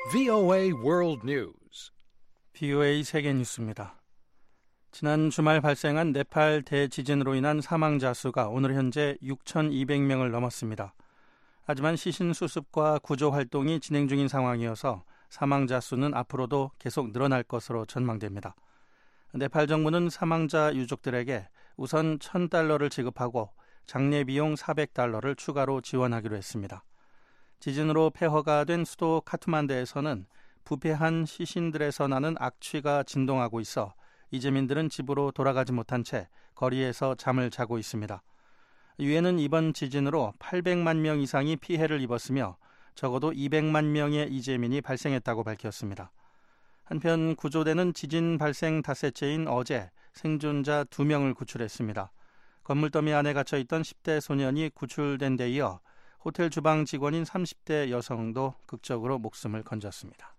VOA World News. VOA 세계 뉴스입니다. 지난 주말 발생한 네팔 대지진으로 인한 사망자 수가 오늘 현재 6,200명을 넘었습니다. 하지만 시신 수습과 구조 활동이 진행 중인 상황이어서 사망자 수는 앞으로도 계속 늘어날 것으로 전망됩니다. 네팔 정부는 사망자 유족들에게 우선 $1,000를 지급하고 장례 비용 $400를 추가로 지원하기로 했습니다. 지진으로 폐허가 된 수도 카트만드에서는 부패한 시신들에서 나는 악취가 진동하고 있어 이재민들은 집으로 돌아가지 못한 채 거리에서 잠을 자고 있습니다. 유엔은 이번 지진으로 800만 명 이상이 피해를 입었으며 적어도 200만 명의 이재민이 발생했다고 밝혔습니다. 한편 구조대는 지진 발생 닷새째인 어제 생존자 2명을 구출했습니다. 건물더미 안에 갇혀있던 10대 소년이 구출된 데 이어 호텔 주방 직원인 30대 여성도 극적으로 목숨을 건졌습니다.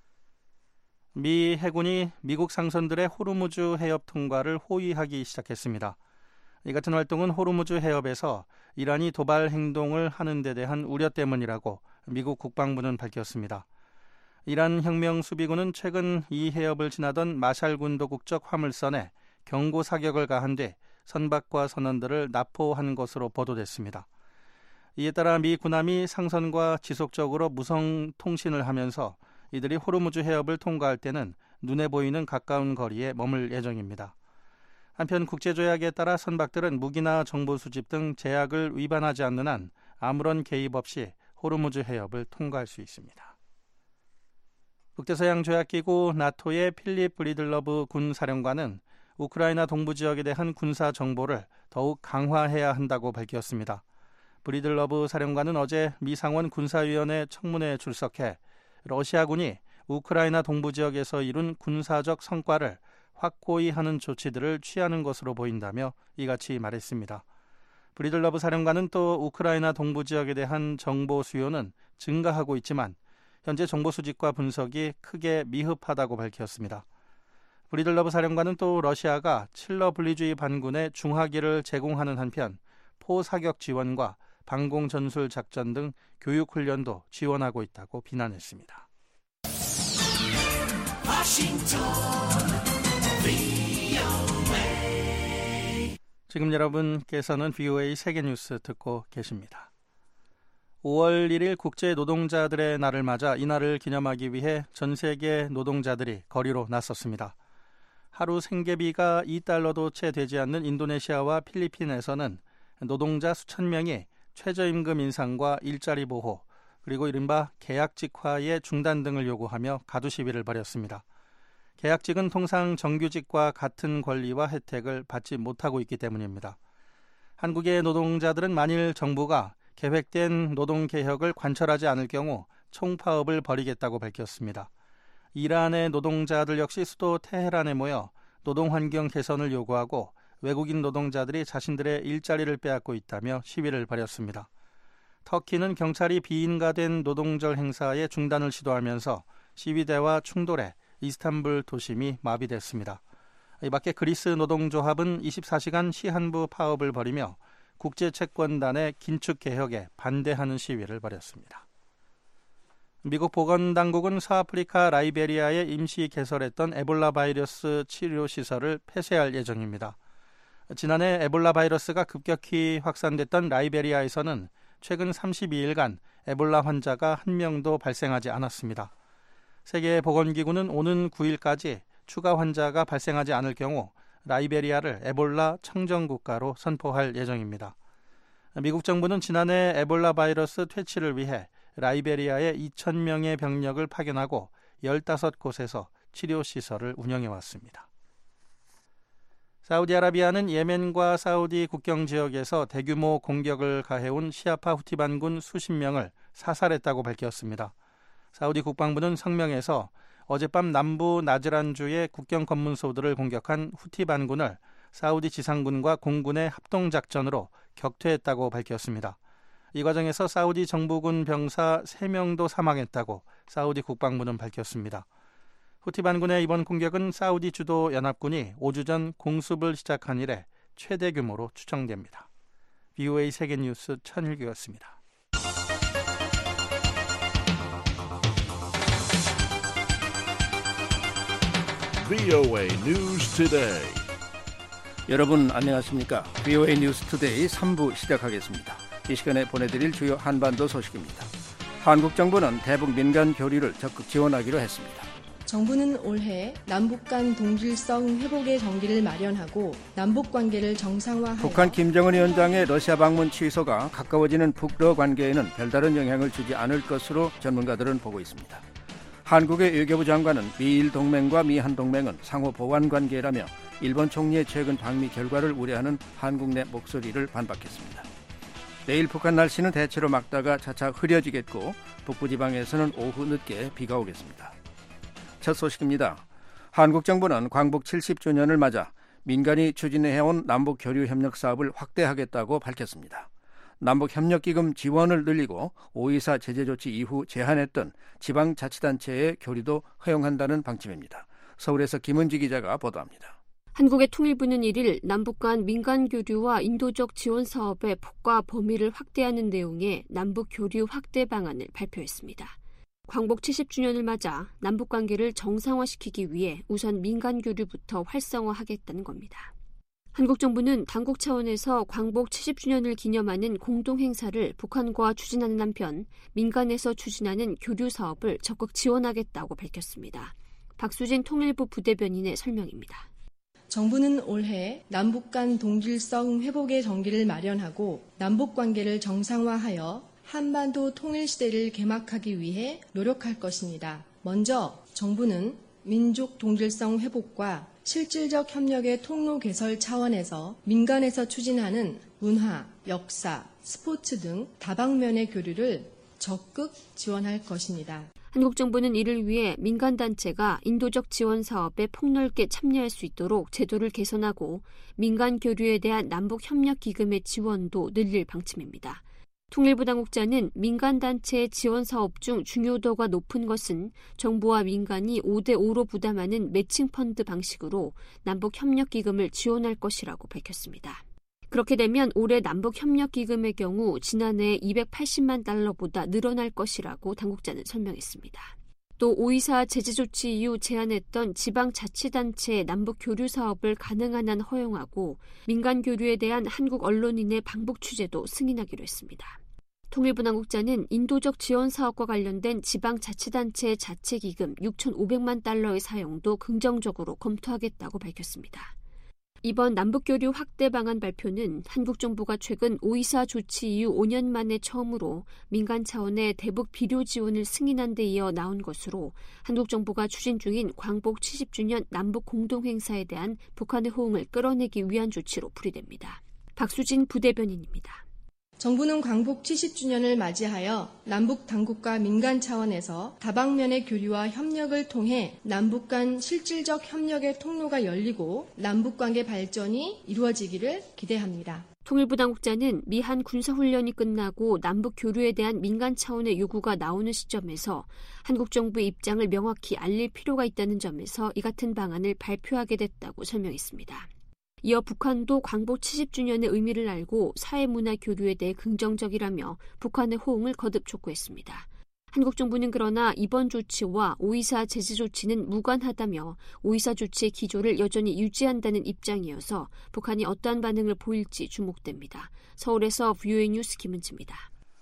미 해군이 미국 상선들의 호르무즈 해협 통과를 호위하기 시작했습니다. 이 같은 활동은 호르무즈 해협에서 이란이 도발 행동을 하는 데 대한 우려 때문이라고 미국 국방부는 밝혔습니다. 이란 혁명 수비군은 최근 이 해협을 지나던 마샬군도 국적 화물선에 경고 사격을 가한 뒤 선박과 선원들을 납포한 것으로 보도됐습니다. 이에 따라 미 군함이 상선과 지속적으로 무선 통신을 하면서 이들이 호르무즈 해협을 통과할 때는 눈에 보이는 가까운 거리에 머물 예정입니다. 한편 국제조약에 따라 선박들은 무기나 정보 수집 등 제약을 위반하지 않는 한 아무런 개입 없이 호르무즈 해협을 통과할 수 있습니다. 북대서양조약기구 나토의 필립 브리들러브 군사령관은 우크라이나 동부 지역에 대한 군사 정보를 더욱 강화해야 한다고 밝혔습니다. 브리들러브 사령관은 어제 미 상원 군사위원회 청문회에 출석해 러시아군이 우크라이나 동부 지역에서 이룬 군사적 성과를 확고히 하는 조치들을 취하는 것으로 보인다며 이같이 말했습니다. 브리들러브 사령관은 또 우크라이나 동부 지역에 대한 정보 수요는 증가하고 있지만 현재 정보 수집과 분석이 크게 미흡하다고 밝혔습니다. 브리들러브 사령관은 또 러시아가 칠러 분리주의 반군에 중화기를 제공하는 한편 포사격 지원과 방공 전술 작전 등 교육 훈련도 지원하고 있다고 비난했습니다. 지금 여러분께서는 VOA 세계뉴스 듣고 계십니다. 5월 1일 국제노동자들의 날을 맞아 이 날을 기념하기 위해 전 세계 노동자들이 거리로 나섰습니다. 하루 생계비가 $2도 채 되지 않는 인도네시아와 필리핀에서는 노동자 수천 명이 최저임금 인상과 일자리 보호, 그리고 이른바 계약직화의 중단 등을 요구하며 가두 시위를 벌였습니다. 계약직은 통상 정규직과 같은 권리와 혜택을 받지 못하고 있기 때문입니다. 한국의 노동자들은 만일 정부가 계획된 노동개혁을 관철하지 않을 경우 총파업을 벌이겠다고 밝혔습니다. 이란의 노동자들 역시 수도 테헤란에 모여 노동환경 개선을 요구하고 외국인 노동자들이 자신들의 일자리를 빼앗고 있다며 시위를 벌였습니다. 터키는 경찰이 비인가된 노동절 행사의 중단을 시도하면서 시위대와 충돌해 이스탄불 도심이 마비됐습니다. 이 밖에 그리스 노동조합은 24시간 시한부 파업을 벌이며 국제채권단의 긴축 개혁에 반대하는 시위를 벌였습니다. 미국 보건당국은 서아프리카 라이베리아에 임시 개설했던 에볼라 바이러스 치료 시설을 폐쇄할 예정입니다. 지난해 에볼라 바이러스가 급격히 확산됐던 라이베리아에서는 최근 32일간 에볼라 환자가 한 명도 발생하지 않았습니다. 세계보건기구는 오는 9일까지 추가 환자가 발생하지 않을 경우 라이베리아를 에볼라 청정국가로 선포할 예정입니다. 미국 정부는 지난해 에볼라 바이러스 퇴치를 위해 라이베리아에 2,000명의 병력을 파견하고 15곳에서 치료시설을 운영해왔습니다. 사우디아라비아는 예멘과 사우디 국경 지역에서 대규모 공격을 가해온 시아파 후티 반군 수십 명을 사살했다고 밝혔습니다. 사우디 국방부는 성명에서 어젯밤 남부 나즈란주의 국경 검문소들을 공격한 후티 반군을 사우디 지상군과 공군의 합동작전으로 격퇴했다고 밝혔습니다. 이 과정에서 사우디 정부군 병사 3명도 사망했다고 사우디 국방부는 밝혔습니다. 후티 반군의 이번 공격은 사우디 주도 연합군이 5주 전 공습을 시작한 이래 최대 규모로 추정됩니다. VOA 세계뉴스 천일규였습니다. VOA News Today. 여러분 안녕하십니까? VOA News Today 3부 시작하겠습니다. 이 시간에 보내드릴 주요 한반도 소식입니다. 한국 정부는 대북 민간 교류를 적극 지원하기로 했습니다. 정부는 올해 남북 간 동질성 회복의 전기를 마련하고 남북 관계를 정상화하여 북한 김정은 위원장의 러시아 방문 취소가 가까워지는 북러 관계에는 별다른 영향을 주지 않을 것으로 전문가들은 보고 있습니다. 한국의 외교부 장관은 미일 동맹과 미한 동맹은 상호 보완 관계라며 일본 총리의 최근 방미 결과를 우려하는 한국 내 목소리를 반박했습니다. 내일 북한 날씨는 대체로 맑다가 차차 흐려지겠고 북부지방에서는 오후 늦게 비가 오겠습니다. 첫 소식입니다. 한국 정부는 광복 70주년을 맞아 민간이 추진해온 남북교류협력 사업을 확대하겠다고 밝혔습니다. 남북협력기금 지원을 늘리고 5.24 제재조치 이후 제한했던 지방자치단체의 교류도 허용한다는 방침입니다. 서울에서 김은지 기자가 보도합니다. 한국의 통일부는 1일 남북 간 민간 교류와 인도적 지원 사업의 폭과 범위를 확대하는 내용의 남북 교류 확대 방안을 발표했습니다. 광복 70주년을 맞아 남북 관계를 정상화시키기 위해 우선 민간 교류부터 활성화하겠다는 겁니다. 한국 정부는 당국 차원에서 광복 70주년을 기념하는 공동 행사를 북한과 추진하는 한편 민간에서 추진하는 교류 사업을 적극 지원하겠다고 밝혔습니다. 박수진 통일부 부대변인의 설명입니다. 정부는 올해 남북 간 동질성 회복의 전기를 마련하고 남북 관계를 정상화하여 한반도 통일시대를 개막하기 위해 노력할 것입니다. 먼저 정부는 민족 동질성 회복과 실질적 협력의 통로 개설 차원에서 민간에서 추진하는 문화, 역사, 스포츠 등 다방면의 교류를 적극 지원할 것입니다. 한국 정부는 이를 위해 민간단체가 인도적 지원 사업에 폭넓게 참여할 수 있도록 제도를 개선하고 민간 교류에 대한 남북협력기금의 지원도 늘릴 방침입니다. 통일부 당국자는 민간단체의 지원 사업 중 중요도가 높은 것은 정부와 민간이 5대5로 부담하는 매칭 펀드 방식으로 남북협력기금을 지원할 것이라고 밝혔습니다. 그렇게 되면 올해 남북협력기금의 경우 지난해 280만 달러보다 늘어날 것이라고 당국자는 설명했습니다. 또 5.24 제재조치 이후 제한했던 지방자치단체의 남북교류 사업을 가능한 한 허용하고 민간 교류에 대한 한국 언론인의 방북 취재도 승인하기로 했습니다. 통일부 당국자는 인도적 지원 사업과 관련된 지방자치단체의 자체기금 6,500만 달러의 사용도 긍정적으로 검토하겠다고 밝혔습니다. 이번 남북교류 확대 방안 발표는 한국 정부가 최근 5.24 조치 이후 5년 만에 처음으로 민간 차원의 대북 비료 지원을 승인한 데 이어 나온 것으로 한국 정부가 추진 중인 광복 70주년 남북 공동행사에 대한 북한의 호응을 끌어내기 위한 조치로 풀이됩니다. 박수진 부대변인입니다. 정부는 광복 70주년을 맞이하여 남북 당국과 민간 차원에서 다방면의 교류와 협력을 통해 남북 간 실질적 협력의 통로가 열리고 남북관계 발전이 이루어지기를 기대합니다. 통일부 당국자는 미한 군사훈련이 끝나고 남북 교류에 대한 민간 차원의 요구가 나오는 시점에서 한국 정부의 입장을 명확히 알릴 필요가 있다는 점에서 이 같은 방안을 발표하게 됐다고 설명했습니다. 이어 북한도 광복 70주년의 의미를 알고 사회문화 교류에 대해 긍정적이라며 북한의 호응을 거듭 촉구했습니다. 한국 정부는 그러나 이번 조치와 5.24 제재 조치는 무관하다며 5.24 조치의 기조를 여전히 유지한다는 입장이어서 북한이 어떠한 반응을 보일지 주목됩니다. 서울에서 VOA 뉴스 김은지입니다.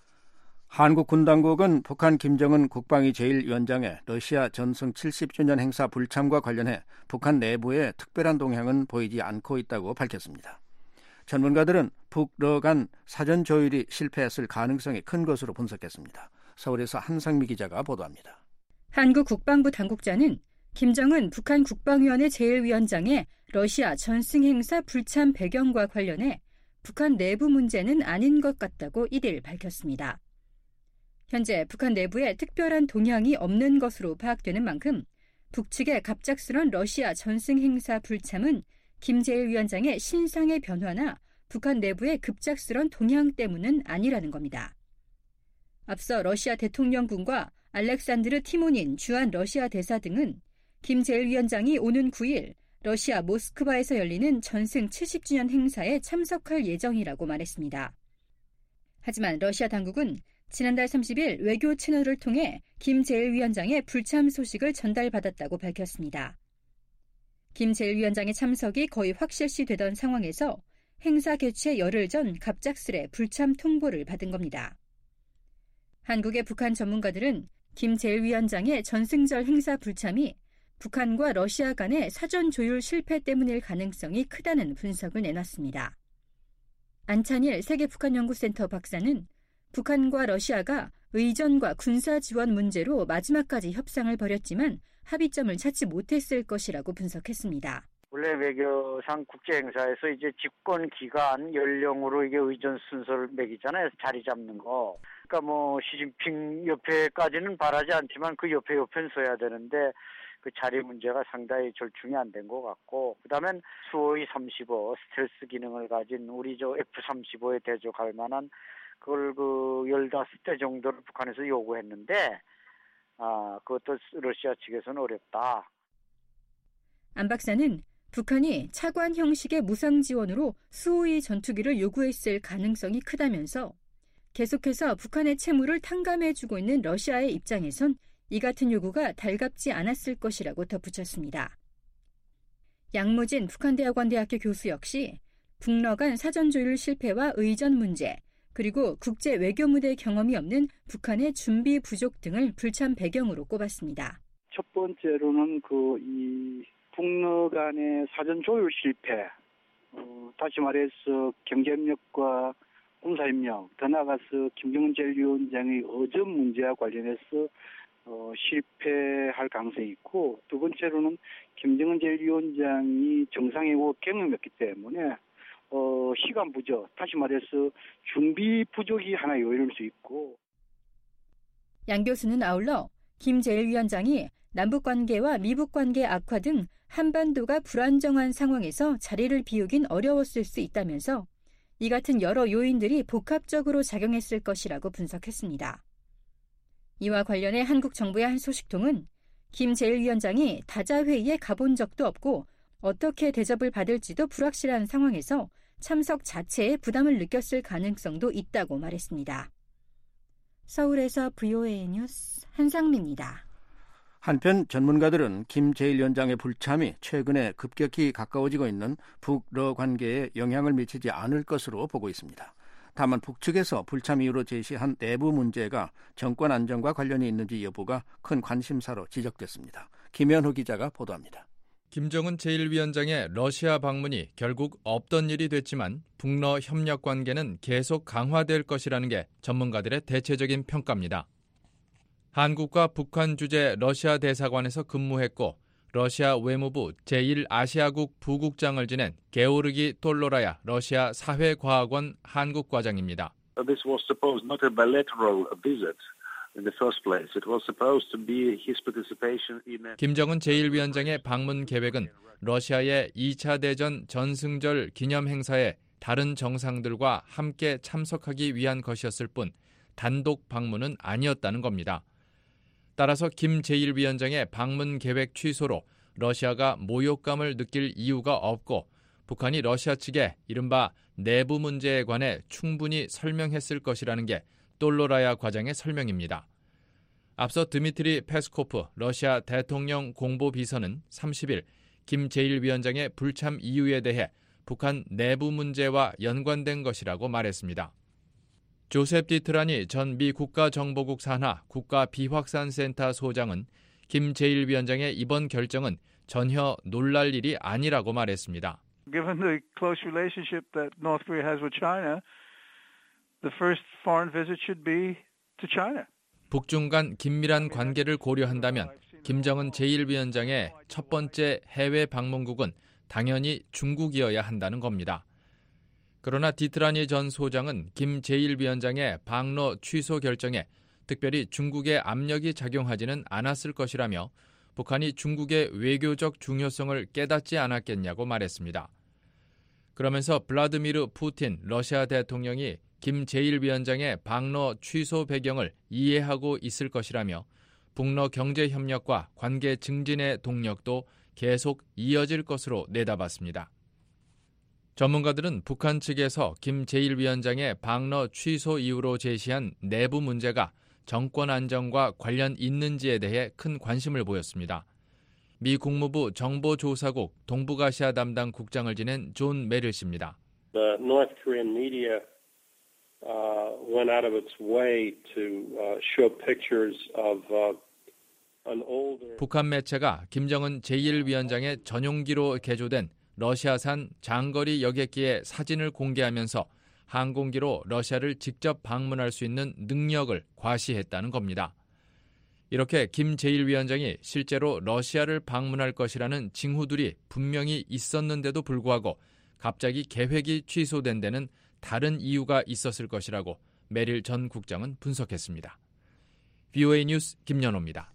한국 군당국은 북한 김정은 국방위 제1위원장의 러시아 전승 70주년 행사 불참과 관련해 북한 내부에 특별한 동향은 보이지 않고 있다고 밝혔습니다. 전문가들은 북러 간 사전 조율이 실패했을 가능성이 큰 것으로 분석했습니다. 서울에서 한상미 기자가 보도합니다. 한국 국방부 당국자는 김정은 북한 국방위원회 제1위원장의 러시아 전승 행사 불참 배경과 관련해 북한 내부 문제는 아닌 것 같다고 1일 밝혔습니다. 현재 북한 내부에 특별한 동향이 없는 것으로 파악되는 만큼 북측의 갑작스런 러시아 전승 행사 불참은 김 제1위원장의 신상의 변화나 북한 내부의 급작스런 동향 때문은 아니라는 겁니다. 앞서 러시아 대통령궁과 알렉산드르 티모닌 주한 러시아 대사 등은 김 제1위원장이 오는 9일 러시아 모스크바에서 열리는 전승 70주년 행사에 참석할 예정이라고 말했습니다. 하지만 러시아 당국은 지난달 30일 외교 채널을 통해 김 제1위원장의 불참 소식을 전달받았다고 밝혔습니다. 김 제1위원장의 참석이 거의 확실시되던 상황에서 행사 개최 열흘 전 갑작스레 불참 통보를 받은 겁니다. 한국의 북한 전문가들은 김 제1위원장의 전승절 행사 불참이 북한과 러시아 간의 사전 조율 실패 때문일 가능성이 크다는 분석을 내놨습니다. 안찬일 세계북한연구센터 박사는 북한과 러시아가 의전과 군사 지원 문제로 마지막까지 협상을 벌였지만 합의점을 찾지 못했을 것이라고 분석했습니다. 원래 외교상 국제 행사에서 이제 집권 기간 연령으로 이게 의전 순서를 매기잖아요. 자리 잡는 거. 그러니까 뭐 시진핑 옆에까지는 바라지 않지만 그 옆에는 서야 되는데 그 자리 문제가 상당히 절충이 안 된 것 같고, 그다음엔 수호의 35 스텔스 기능을 가진 우리 저 F-35에 대적할 만한 그걸 그 15대 정도를 북한에서 요구했는데, 그것도 러시아 측에서는 어렵다. 안 박사는 북한이 차관 형식의 무상 지원으로 수호의 전투기를 요구했을 가능성이 크다면서 계속해서 북한의 채무를 탕감해주고 있는 러시아의 입장에선 이 같은 요구가 달갑지 않았을 것이라고 덧붙였습니다. 양무진 북한대학원대학교 교수 역시 북러 간 사전조율 실패와 의전 문제, 그리고 국제 외교 무대 경험이 없는 북한의 준비 부족 등을 불참 배경으로 꼽았습니다. 첫 번째로는 이 북러 간의 사전조율 실패, 다시 말해서 경제협력과 군사협력, 더 나아가서 김정은 제1위원장의 의전 문제와 관련해서 실패할 가능성이 있고, 두 번째로는 김정은 제1위원장이 정상회고 경험이 없기 때문에 시간 부족, 다시 말해서 준비 부족이 하나 요인일 수 있고. 양 교수는 아울러 김 제1위원장이 남북관계와 미북관계 악화 등 한반도가 불안정한 상황에서 자리를 비우긴 어려웠을 수 있다면서 이 같은 여러 요인들이 복합적으로 작용했을 것이라고 분석했습니다. 이와 관련해 한국 정부의 한 소식통은 김 제1위원장이 다자회의에 가본 적도 없고 어떻게 대접을 받을지도 불확실한 상황에서 참석 자체에 부담을 느꼈을 가능성도 있다고 말했습니다. 서울에서 VOA 뉴스 한상미입니다. 한편 전문가들은 김 제1위원장의 불참이 최근에 급격히 가까워지고 있는 북러 관계에 영향을 미치지 않을 것으로 보고 있습니다. 다만 북측에서 불참 이유로 제시한 내부 문제가 정권 안정과 관련이 있는지 여부가 큰 관심사로 지적됐습니다. 김현우 기자가 보도합니다. 김정은 제1위원장의 러시아 방문이 결국 없던 일이 됐지만 북러 협력 관계는 계속 강화될 것이라는 게 전문가들의 대체적인 평가입니다. 한국과 북한 주재 러시아 대사관에서 근무했고 러시아 외무부 제1아시아국 부국장을 지낸 게오르기 톨로라야 러시아 사회과학원 한국과장입니다. This was supposed not a bilateral visit. In the first place, it was supposed to be his participation in a... 김정은 제1위원장의 방문 계획은 러시아의 2차 대전 전승절 기념 행사에 다른 정상들과 함께 참석하기 위한 것이었을 뿐 단독 방문은 아니었다는 겁니다. 따라서 김 제1위원장의 방문 계획 취소로 러시아가 모욕감을 느낄 이유가 없고 북한이 러시아 측에 이른바 내부 문제에 관해 충분히 설명했을 것이라는 게 똘로라야 과장의 설명입니다. 앞서 드미트리 페스코프 러시아 대통령 공보비서는 30일 김 제1위원장의 불참 이유에 대해 북한 내부 문제와 연관된 것이라고 말했습니다. 조셉 디트라니 전 미 국가정보국 산하 국가비확산센터 소장은 김 제1위원장의 이번 결정은 전혀 놀랄 일이 아니라고 말했습니다. Given the close relationship that North Korea has with China, the first foreign visit should be to China. 북중 간 긴밀한 관계를 고려한다면 김정은 제1위원장의 첫 번째 해외 방문국은 당연히 중국이어야 한다는 겁니다. 그러나 디트라니 전 소장은 김 제1위원장의 방러 취소 결정에 특별히 중국의 압력이 작용하지는 않았을 것이라며 북한이 중국의 외교적 중요성을 깨닫지 않았겠냐고 말했습니다. 그러면서 블라드미르 푸틴 러시아 대통령이 김 제1위원장의 방러 취소 배경을 이해하고 있을 것이라며 북러 경제협력과 관계 증진의 동력도 계속 이어질 것으로 내다봤습니다. 전문가들은 북한 측에서 김 제1위원장의 방러 취소 이유로 제시한 내부 문제가 정권 안정과 관련 있는지에 대해 큰 관심을 보였습니다. 미 국무부 정보조사국 동북아시아 담당 국장을 지낸 존 메릴씨입니다. The North Korean media went out of its way to show pictures of an older. 북한 매체가 김정은 제1위원장의 전용기로 개조된 러시아산 장거리 여객기의 사진을 공개하면서 항공기로 러시아를 직접 방문할 수 있는 능력을 과시했다는 겁니다. 이렇게 김 제1위원장이 실제로 러시아를 방문할 것이라는 징후들이 분명히 있었는데도 불구하고 갑자기 계획이 취소된 데는 다른 이유가 있었을 것이라고 메릴 전 국장은 분석했습니다. VOA 뉴스 김연호입니다.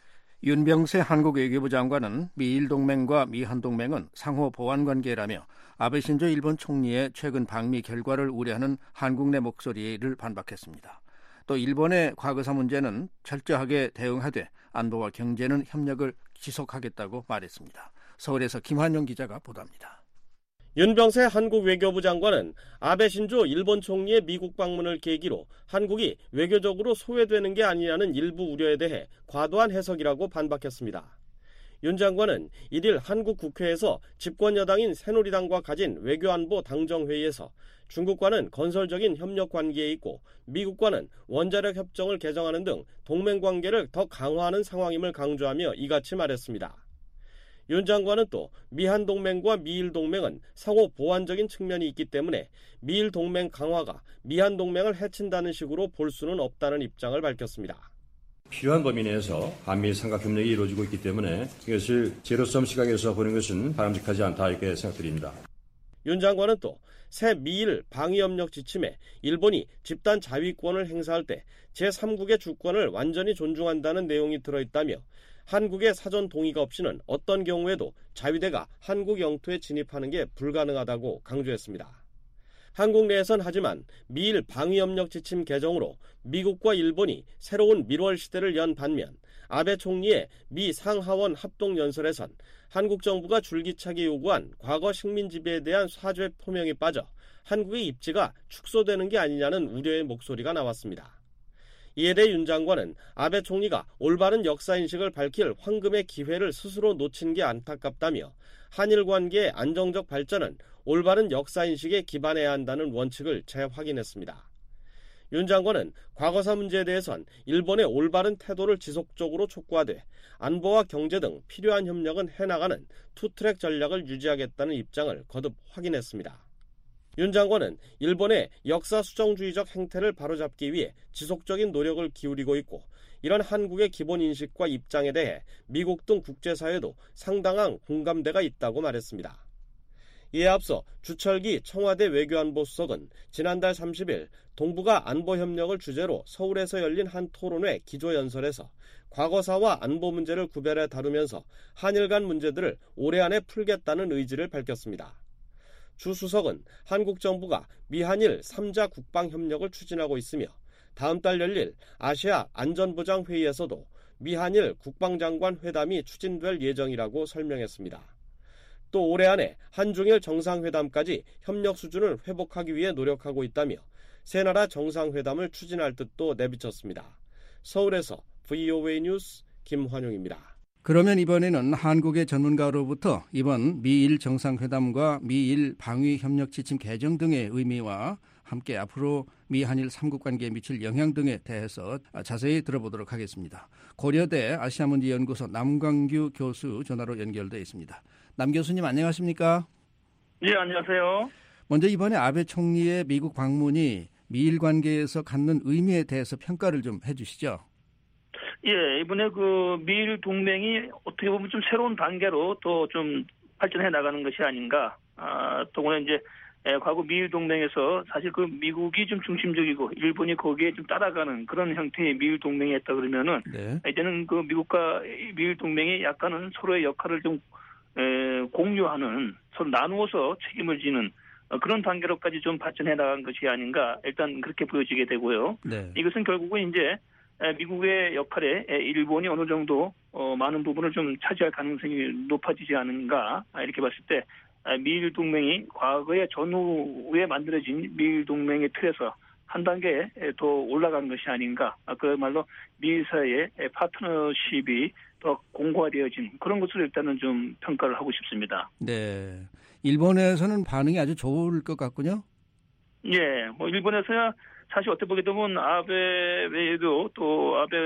윤병세 한국 외교부 장관은 미일 동맹과 미한 동맹은 상호 보완 관계라며 아베 신조 일본 총리의 최근 방미 결과를 우려하는 한국 내 목소리를 반박했습니다. 또 일본의 과거사 문제는 철저하게 대응하되 안보와 경제는 협력을 지속하겠다고 말했습니다. 서울에서 김환영 기자가 보도합니다. 윤병세 한국 외교부 장관은 아베 신조 일본 총리의 미국 방문을 계기로 한국이 외교적으로 소외되는 게 아니냐는 일부 우려에 대해 과도한 해석이라고 반박했습니다. 윤 장관은 이들 한국 국회에서 집권 여당인 새누리당과 가진 외교안보 당정회의에서 중국과는 건설적인 협력 관계에 있고 미국과는 원자력 협정을 개정하는 등 동맹관계를 더 강화하는 상황임을 강조하며 이같이 말했습니다. 윤 장관은 또 미한 동맹과 미일 동맹은 상호 보완적인 측면이 있기 때문에 미일 동맹 강화가 미한 동맹을 해친다는 식으로 볼 수는 없다는 입장을 밝혔습니다. 필요한 범위 내에서 한미 삼각협력이 이루어지고 있기 때문에 이것을 제로섬 시각에서 보는 것은 바람직하지 않다 이렇게 생각드립니다. 윤 장관은 또 새 미일 방위협력 지침에 일본이 집단 자위권을 행사할 때 제3국의 주권을 완전히 존중한다는 내용이 들어있다며 한국의 사전 동의가 없이는 어떤 경우에도 자위대가 한국 영토에 진입하는 게 불가능하다고 강조했습니다. 한국 내에선 하지만 미일 방위협력 지침 개정으로 미국과 일본이 새로운 밀월 시대를 연 반면 아베 총리의 미 상하원 합동연설에선 한국 정부가 줄기차게 요구한 과거 식민 지배에 대한 사죄 표명이 빠져 한국의 입지가 축소되는 게 아니냐는 우려의 목소리가 나왔습니다. 이에 대해 윤 장관은 아베 총리가 올바른 역사인식을 밝힐 황금의 기회를 스스로 놓친 게 안타깝다며 한일 관계의 안정적 발전은 올바른 역사인식에 기반해야 한다는 원칙을 재확인했습니다. 윤 장관은 과거사 문제에 대해선 일본의 올바른 태도를 지속적으로 촉구하되 안보와 경제 등 필요한 협력은 해나가는 투트랙 전략을 유지하겠다는 입장을 거듭 확인했습니다. 윤 장관은 일본의 역사 수정주의적 행태를 바로잡기 위해 지속적인 노력을 기울이고 있고 이런 한국의 기본 인식과 입장에 대해 미국 등 국제사회도 상당한 공감대가 있다고 말했습니다. 이에 앞서 주철기 청와대 외교안보수석은 지난달 30일 동북아 안보협력을 주제로 서울에서 열린 한 토론회 기조연설에서 과거사와 안보 문제를 구별해 다루면서 한일 간 문제들을 올해 안에 풀겠다는 의지를 밝혔습니다. 주 수석은 한국 정부가 미한일 3자 국방협력을 추진하고 있으며 다음 달 열릴 아시아 안전보장회의에서도 미한일 국방장관 회담이 추진될 예정이라고 설명했습니다. 또 올해 안에 한중일 정상회담까지 협력 수준을 회복하기 위해 노력하고 있다며 세 나라 정상회담을 추진할 뜻도 내비쳤습니다. 서울에서 VOA 뉴스 김환용입니다. 그러면 이번에는 한국의 전문가로부터 이번 미일 정상회담과 미일 방위협력 지침 개정 등의 의미와 함께 앞으로 미한일 3국 관계에 미칠 영향 등에 대해서 자세히 들어보도록 하겠습니다. 고려대 아시아문제연구소 남광규 교수 전화로 연결되어 있습니다. 남 교수님 안녕하십니까? 예, 안녕하세요. 먼저 이번에 아베 총리의 미국 방문이 미일 관계에서 갖는 의미에 대해서 평가를 좀 해주시죠. 예, 이번에 그 미일 동맹이 어떻게 보면 좀 새로운 단계로 또 좀 발전해 나가는 것이 아닌가. 더구나 이제 과거 미일 동맹에서 사실 그 미국이 좀 중심적이고 일본이 거기에 좀 따라가는 그런 형태의 미일 동맹이었다 그러면은 네. 이제는 그 미국과 미일 동맹이 약간은 서로의 역할을 좀 공유하는 서로 나누어서 책임을 지는 그런 단계로까지 좀 발전해 나간 것이 아닌가 일단 그렇게 보여지게 되고요. 네. 이것은 결국은 이제 미국의 역할에 일본이 어느 정도 많은 부분을 좀 차지할 가능성이 높아지지 않은가 이렇게 봤을 때 미일 동맹이 과거의 전후에 만들어진 미일 동맹의 틀에서 한 단계 더 올라간 것이 아닌가. 그야말로 미일 사이의 파트너십이 더 공고화되어진 그런 것으로 일단은 좀 평가를 하고 싶습니다. 네, 일본에서는 반응이 아주 좋을 것 같군요. 예, 뭐 일본에서야 사실 어떻게 보게 되면 아베 외에도 또 아베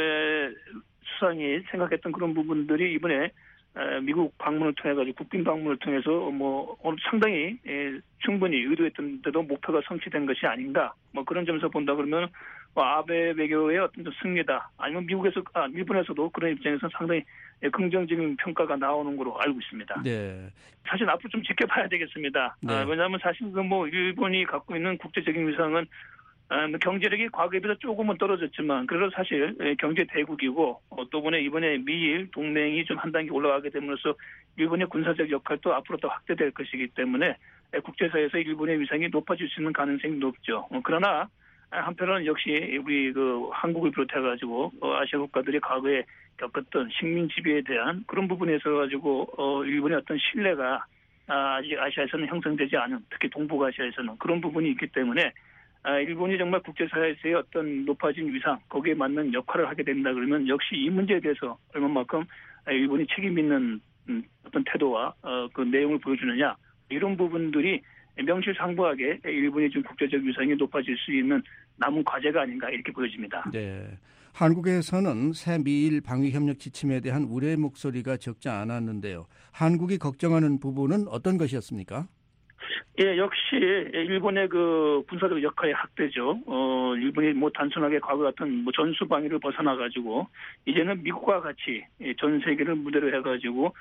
수상이 생각했던 그런 부분들이 이번에 미국 방문을 통해 가지고 국빈 방문을 통해서 뭐 상당히 충분히 의도했던 데도 목표가 성취된 것이 아닌가 뭐 그런 점에서 본다 그러면 뭐 아베 외교의 어떤 승리다 아니면 일본에서도 그런 입장에서 상당히 긍정적인 평가가 나오는 걸로 알고 있습니다. 네. 사실 앞으로 좀 지켜봐야 되겠습니다. 네. 왜냐하면 사실 뭐 일본이 갖고 있는 국제적인 위상은 경제력이 과거에 비해서 조금은 떨어졌지만 그래도 사실 경제 대국이고 또 이번에 미일 동맹이 좀 한 단계 올라가게 됨으로써 일본의 군사적 역할도 앞으로 더 확대될 것이기 때문에 국제사회에서 일본의 위상이 높아질 수 있는 가능성이 높죠. 그러나 한편으로는 역시 우리 한국을 비롯해가지고 아시아 국가들이 과거에 겪었던 식민 지배에 대한 그런 부분에 있어 가지고 일본의 어떤 신뢰가 아직 아시아에서는 형성되지 않은 특히 동북아시아에서는 그런 부분이 있기 때문에 일본이 정말 국제사회에서의 어떤 높아진 위상 거기에 맞는 역할을 하게 된다 그러면 역시 이 문제에 대해서 얼마만큼 일본이 책임 있는 어떤 태도와 그 내용을 보여주느냐 이런 부분들이 명실상부하게 일본이 좀 국제적 위상이 높아질 수 있는 남은 과제가 아닌가 이렇게 보여집니다. 네, 한국에서는 새 미일 방위협력 지침에 대한 우려의 목소리가 적지 않았는데요. 한국이 걱정하는 부분은 어떤 것이었습니까? 예, 역시 일본의 그 군사적 역할의 확대죠. 일본이 뭐 단순하게 과거 같은 뭐 전수 방위를 벗어나 가지고 이제는 미국과 같이 전 세계를 무대로 해가지고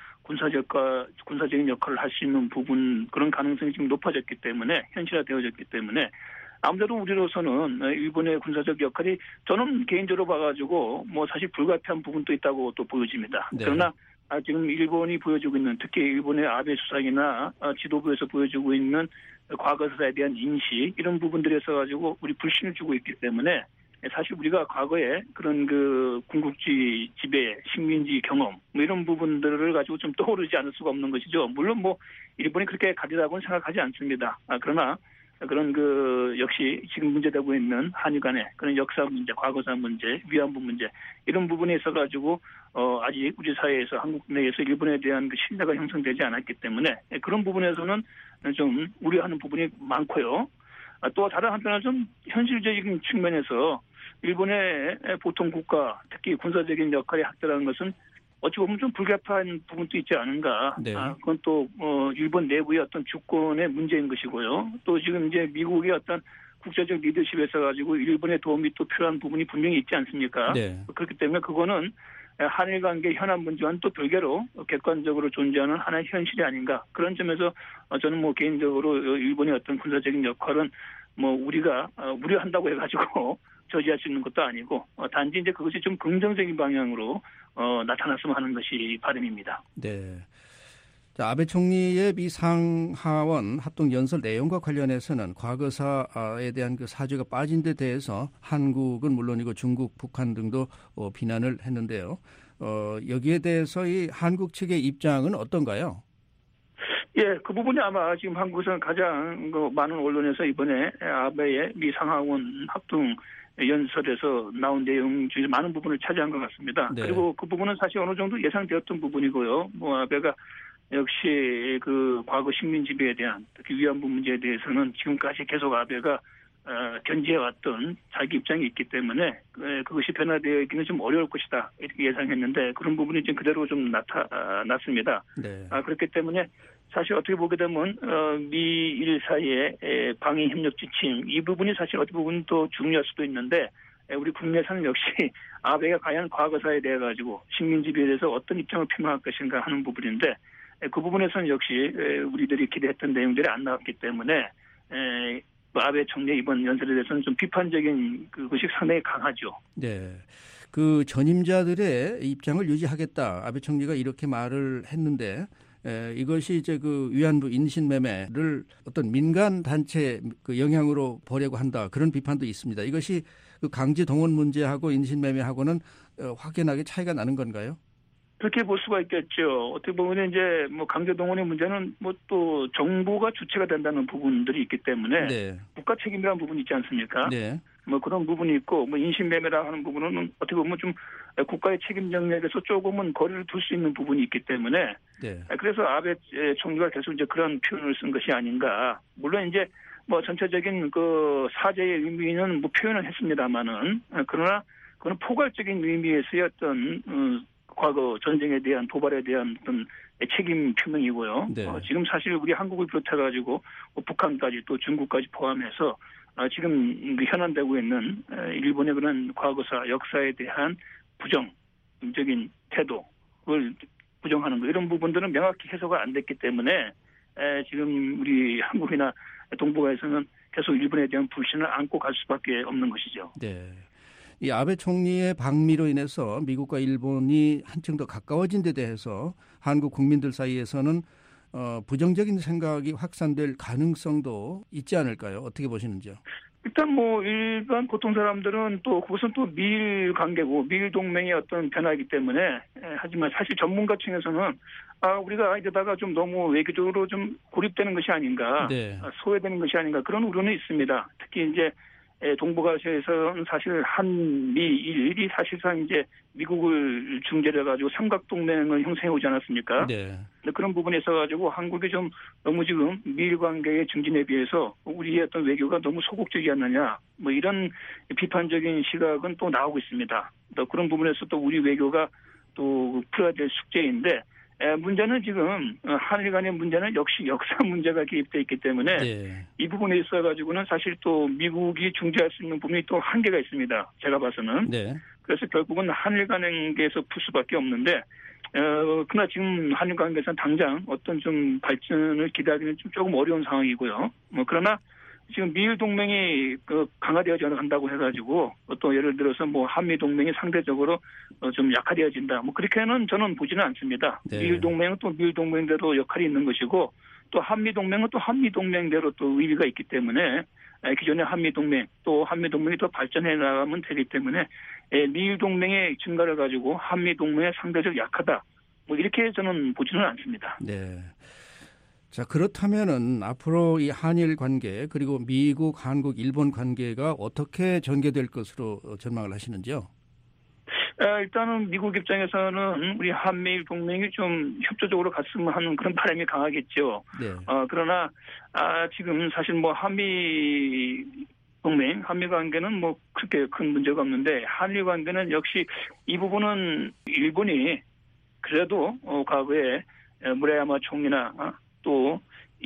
군사적인 역할을 할 수 있는 부분 그런 가능성이 지금 높아졌기 때문에 현실화되어졌기 때문에 아무래도 우리로서는 일본의 군사적 역할이 저는 개인적으로 봐가지고 뭐 사실 불가피한 부분도 있다고 또 보여집니다. 네. 그러나 지금 일본이 보여주고 있는 특히 일본의 아베 수상이나 지도부에서 보여주고 있는 과거사에 대한 인식 이런 부분들에 있어 가지고 우리 불신을 주고 있기 때문에 사실 우리가 과거에 그런 그 군국주의 지배, 식민지 경험 뭐 이런 부분들을 가지고 좀 떠오르지 않을 수가 없는 것이죠. 물론 뭐 일본이 그렇게 가리라고는 생각하지 않습니다. 그러나 그런 그 역시 지금 문제되고 있는 한일 간의 그런 역사 문제, 과거사 문제, 위안부 문제 이런 부분에 있어 가지고 아직 우리 사회에서 한국 내에서 일본에 대한 그 신뢰가 형성되지 않았기 때문에 그런 부분에서는 좀 우려하는 부분이 많고요. 또 다른 한편으로는 좀 현실적인 측면에서 일본의 보통 국가, 특히 군사적인 역할이 확대라는 것은 어찌 보면 좀 불가피한 부분도 있지 않은가. 네. 그건 또 일본 내부의 어떤 주권의 문제인 것이고요. 또 지금 이제 미국의 어떤 국제적 리더십에서 가지고 일본의 도움이 또 필요한 부분이 분명히 있지 않습니까? 네. 그렇기 때문에 그거는 한일 관계 현안 문제와는 또 별개로 객관적으로 존재하는 하나의 현실이 아닌가. 그런 점에서 저는 뭐 개인적으로 일본의 어떤 군사적인 역할은 뭐 우리가 우려한다고 해가지고 저지할 수 있는 것도 아니고 단지 이제 그것이 좀 긍정적인 방향으로 나타났으면 하는 것이 바람입니다. 네. 자, 아베 총리의 미 상하원 합동 연설 내용과 관련해서는 과거사에 대한 그 사죄가 빠진 데 대해서 한국은 물론이고 중국, 북한 등도 비난을 했는데요. 여기에 대해서 이 한국 측의 입장은 어떤가요? 예, 그 부분이 아마 지금 한국에서는 가장 많은 언론에서 이번에 아베의 미 상하원 합동 연설에서 나온 내용 중에 많은 부분을 차지한 것 같습니다. 네. 그리고 그 부분은 사실 어느 정도 예상되었던 부분이고요. 뭐 아베가 역시 그 과거 식민 지배에 대한 특히 위안부 문제에 대해서는 지금까지 계속 아베가 견지해왔던 자기 입장이 있기 때문에 그것이 변화되기는 좀 어려울 것이다 이렇게 예상했는데 그런 부분이 지금 그대로 좀 나타났습니다. 네. 그렇기 때문에 사실 어떻게 보게 되면 미일 사이의 방위 협력 지침 이 부분이 사실 어떻게 보면 또 중요할 수도 있는데 우리 국내에서는 역시 아베가 과연 과거사에 대해 가지고 식민 지배에 대해서 어떤 입장을 표명할 것인가 하는 부분인데 그 부분에서는 역시 우리들이 기대했던 내용들이 안 나왔기 때문에 아베 총리의 이번 연설에 대해서는 좀 비판적인 그것이 상당히 강하죠. 네. 그 전임자들의 입장을 유지하겠다. 아베 총리가 이렇게 말을 했는데 이것이 이제 그 위안부 인신매매를 어떤 민간 단체 그 영향으로 보려고 한다. 그런 비판도 있습니다. 이것이 그 강제 동원 문제하고 인신매매하고는 확연하게 차이가 나는 건가요? 그렇게 볼 수가 있겠죠. 어떻게 보면 이제 뭐 강제 동원의 문제는 뭐 또 정부가 주체가 된다는 부분들이 있기 때문에 네. 국가 책임이라는 부분이 있지 않습니까? 네. 뭐 그런 부분이 있고 뭐 인신매매라 하는 부분은 어떻게 보면 좀 국가의 책임 영역에서 조금은 거리를 둘 수 있는 부분이 있기 때문에 네. 그래서 아베 총리가 계속 이제 그런 표현을 쓴 것이 아닌가. 물론 이제 뭐 전체적인 그 사죄의 의미는 뭐 표현을 했습니다만은 그러나 그건 포괄적인 의미에서의 어떤 과거 전쟁에 대한 도발에 대한 어떤 책임 표명이고요. 네. 지금 사실 우리 한국을 비롯해가지고 북한까지 또 중국까지 포함해서 지금 현안되고 있는 일본의 그런 과거사 역사에 대한 부정적인 태도를 부정하는 거 이런 부분들은 명확히 해소가 안 됐기 때문에 지금 우리 한국이나 동북아에서는 계속 일본에 대한 불신을 안고 갈 수밖에 없는 것이죠. 네. 이 아베 총리의 방미로 인해서 미국과 일본이 한층 더 가까워진 데 대해서 한국 국민들 사이에서는 부정적인 생각이 확산될 가능성도 있지 않을까요? 어떻게 보시는지요? 일단 뭐 일반 보통 사람들은 또 그것은 또 미일 관계고 미일 동맹의 어떤 변화이기 때문에 하지만 사실 전문가층에서는 우리가 이러다가 좀 너무 외교적으로 좀 고립되는 것이 아닌가, 네. 소외되는 것이 아닌가 그런 우려는 있습니다. 특히 이제 동북아시아에서는 사실 한미일이 사실상 이제 미국을 중재를 해가지고 삼각동맹을 형성해 오지 않았습니까? 네. 그런 부분에 있어가지고 한국이 좀 너무 지금 미일 관계의 증진에 비해서 우리의 어떤 외교가 너무 소극적이 않느냐, 뭐 이런 비판적인 시각은 또 나오고 있습니다. 또 그런 부분에서 또 우리 외교가 또 풀어야 될 숙제인데 문제는 지금 한일 간의 문제는 역시 역사 문제가 개입되어 있기 때문에 네. 이 부분에 있어가지고는 사실 또 미국이 중재할 수 있는 부분이 또 한계가 있습니다. 제가 봐서는. 네. 그래서 결국은 한일 관계에서 풀 수밖에 없는데 그러나 지금 한일 관계에서는 당장 어떤 좀 발전을 기대하기는 좀 조금 어려운 상황이고요. 뭐 그러나 지금 미일 동맹이 강화되어져 간다고 해가지고 또 예를 들어서 뭐 한미 동맹이 상대적으로 좀 약화되어진다. 뭐 그렇게는 저는 보지는 않습니다. 네. 미일 동맹은 또 미일 동맹대로 역할이 있는 것이고 또 한미 동맹은 또 한미 동맹대로 또 의미가 있기 때문에 기존의 한미 동맹 또 한미 동맹이 더 발전해 나가면 되기 때문에 미일 동맹의 증가를 가지고 한미 동맹의 상대적 약하다. 뭐 이렇게 저는 보지는 않습니다. 네. 자, 그렇다면은 앞으로 이 한일 관계 그리고 미국, 한국, 일본 관계가 어떻게 전개될 것으로 전망을 하시는지요? 일단은 미국 입장에서는 우리 한미일 동맹이 좀 협조적으로 갔으면 하는 그런 바람이 강하겠죠. 네. 그러나 지금 사실 뭐 한미 동맹, 한미 관계는 뭐 그렇게 큰 문제가 없는데 한일 관계는 역시 이 부분은 일본이 그래도 과거에 무라야마 총리나 또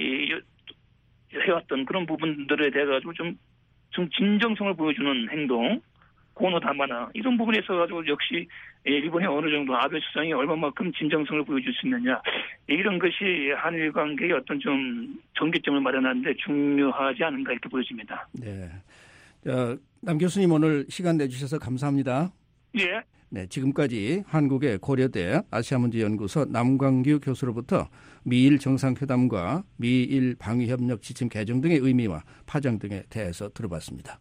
해왔던 그런 부분들에 대해 가지고 좀 진정성을 보여주는 행동, 고노 다마나 이런 부분에 있어 가지고 역시 일본이 어느 정도 아베 수상이 얼마만큼 진정성을 보여줄 수 있느냐 이런 것이 한일 관계의 어떤 좀 전개점을 마련하는데 중요하지 않은가 이렇게 보여집니다. 네, 남 교수님 오늘 시간 내주셔서 감사합니다. 예. 네, 지금까지 한국의 고려대 아시아문제연구소 남광규 교수로부터 미일 정상회담과 미일 방위협력 지침 개정 등의 의미와 파장 등에 대해서 들어봤습니다.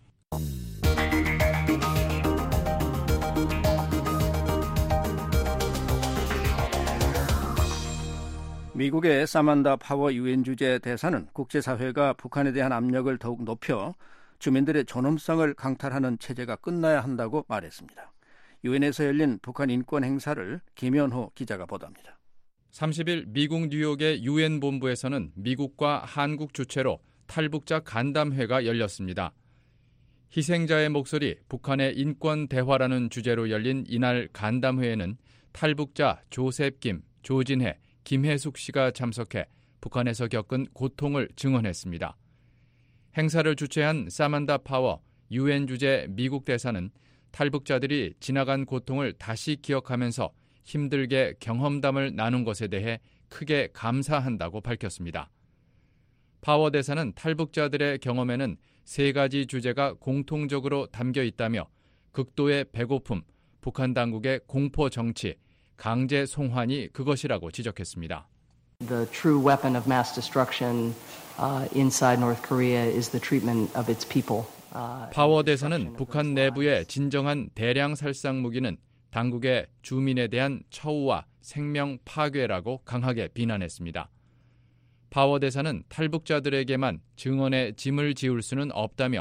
미국의 사만다 파워 유엔 주재 대사는 국제사회가 북한에 대한 압력을 더욱 높여 주민들의 존엄성을 강탈하는 체제가 끝나야 한다고 말했습니다. 유엔에서 열린 북한 인권 행사를 김현호 기자가 보도합니다. 30일 미국 뉴욕의 유엔 본부에서는 미국과 한국 주최로 탈북자 간담회가 열렸습니다. 희생자의 목소리, 북한의 인권 대화라는 주제로 열린 이날 간담회에는 탈북자 조셉 김, 조진해, 김혜숙 씨가 참석해 북한에서 겪은 고통을 증언했습니다. 행사를 주최한 사만다 파워 유엔 주재 미국 대사는 탈북자들이 지나간 고통을 다시 기억하면서 힘들게 경험담을 나눈 것에 대해 크게 감사한다고 밝혔습니다. 파워 대사는 탈북자들의 경험에는 3가지 주제가 공통적으로 담겨 있다며 극도의 배고픔, 북한 당국의 공포 정치, 강제 송환이 그것이라고 지적했습니다. The true weapon of mass destruction inside North Korea is the treatment of its people. 파워 대사는 북한 내부의 진정한 대량 살상 무기는 당국의 주민에 대한 처우와 생명 파괴라고 강하게 비난했습니다. 파워 대사는 탈북자들에게만 증언의 짐을 지울 수는 없다며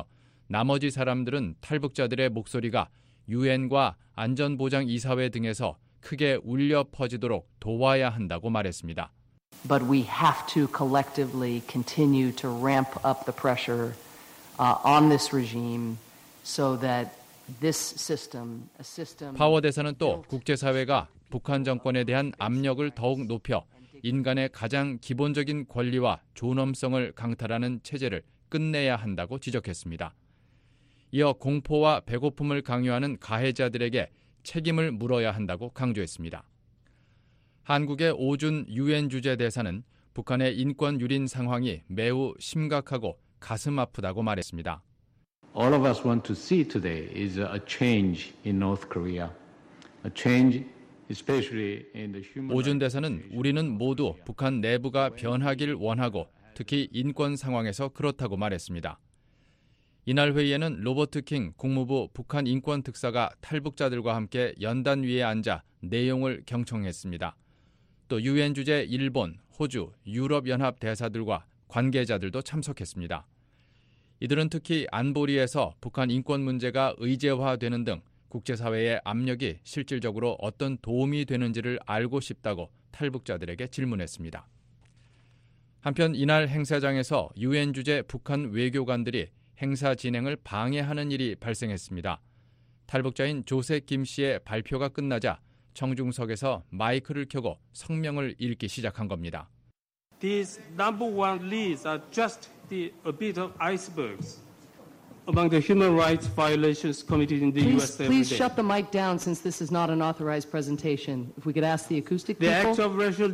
나머지 사람들은 탈북자들의 목소리가 유엔과 안전보장이사회 등에서 크게 울려 퍼지도록 도와야 한다고 말했습니다. But we have to collectively continue to ramp up the pressure on this regime so that this system, a system. 파워 대사는 또 국제사회가 북한 정권에 대한 압력을 더욱 높여 인간의 가장 기본적인 권리와 존엄성을 강탈하는 체제를 끝내야 한다고 지적했습니다. 이어 공포와 배고픔을 강요하는 가해자들에게 책임을 물어야 한다고 강조했습니다. 한국의 오준 유엔 주재 대사는 북한의 인권 유린 상황이 매우 심각하고 가슴 아프다고 말했습니다. All of us want to see today is a change in North Korea. A change especially in the human. 오준 대사는 우리는 모두 북한 내부가 변하길 원하고 특히 인권 상황에서 그렇다고 말했습니다. 이날 회의에는 로버트 킹 국무부 북한 인권 특사가 탈북자들과 함께 연단 위에 앉아 내용을 경청했습니다. 또 유엔 주재 일본, 호주, 유럽연합 대사들과 관계자들도 참석했습니다. 이들은 특히 안보리에서 북한 인권 문제가 의제화되는 등 국제사회의 압력이 실질적으로 어떤 도움이 되는지를 알고 싶다고 탈북자들에게 질문했습니다. 한편 이날 행사장에서 유엔 주재 북한 외교관들이 행사 진행을 방해하는 일이 발생했습니다. 탈북자인 조세 김 씨의 발표가 끝나자 청중석에서 마이크를 켜고 성명을 읽기 시작한 겁니다. These number one leads are just a bit of icebergs among the human rights violations committed in the U.S. every day. Please shut the mic down since this is not an authorized presentation. If we could ask the acoustic people. The acts of racial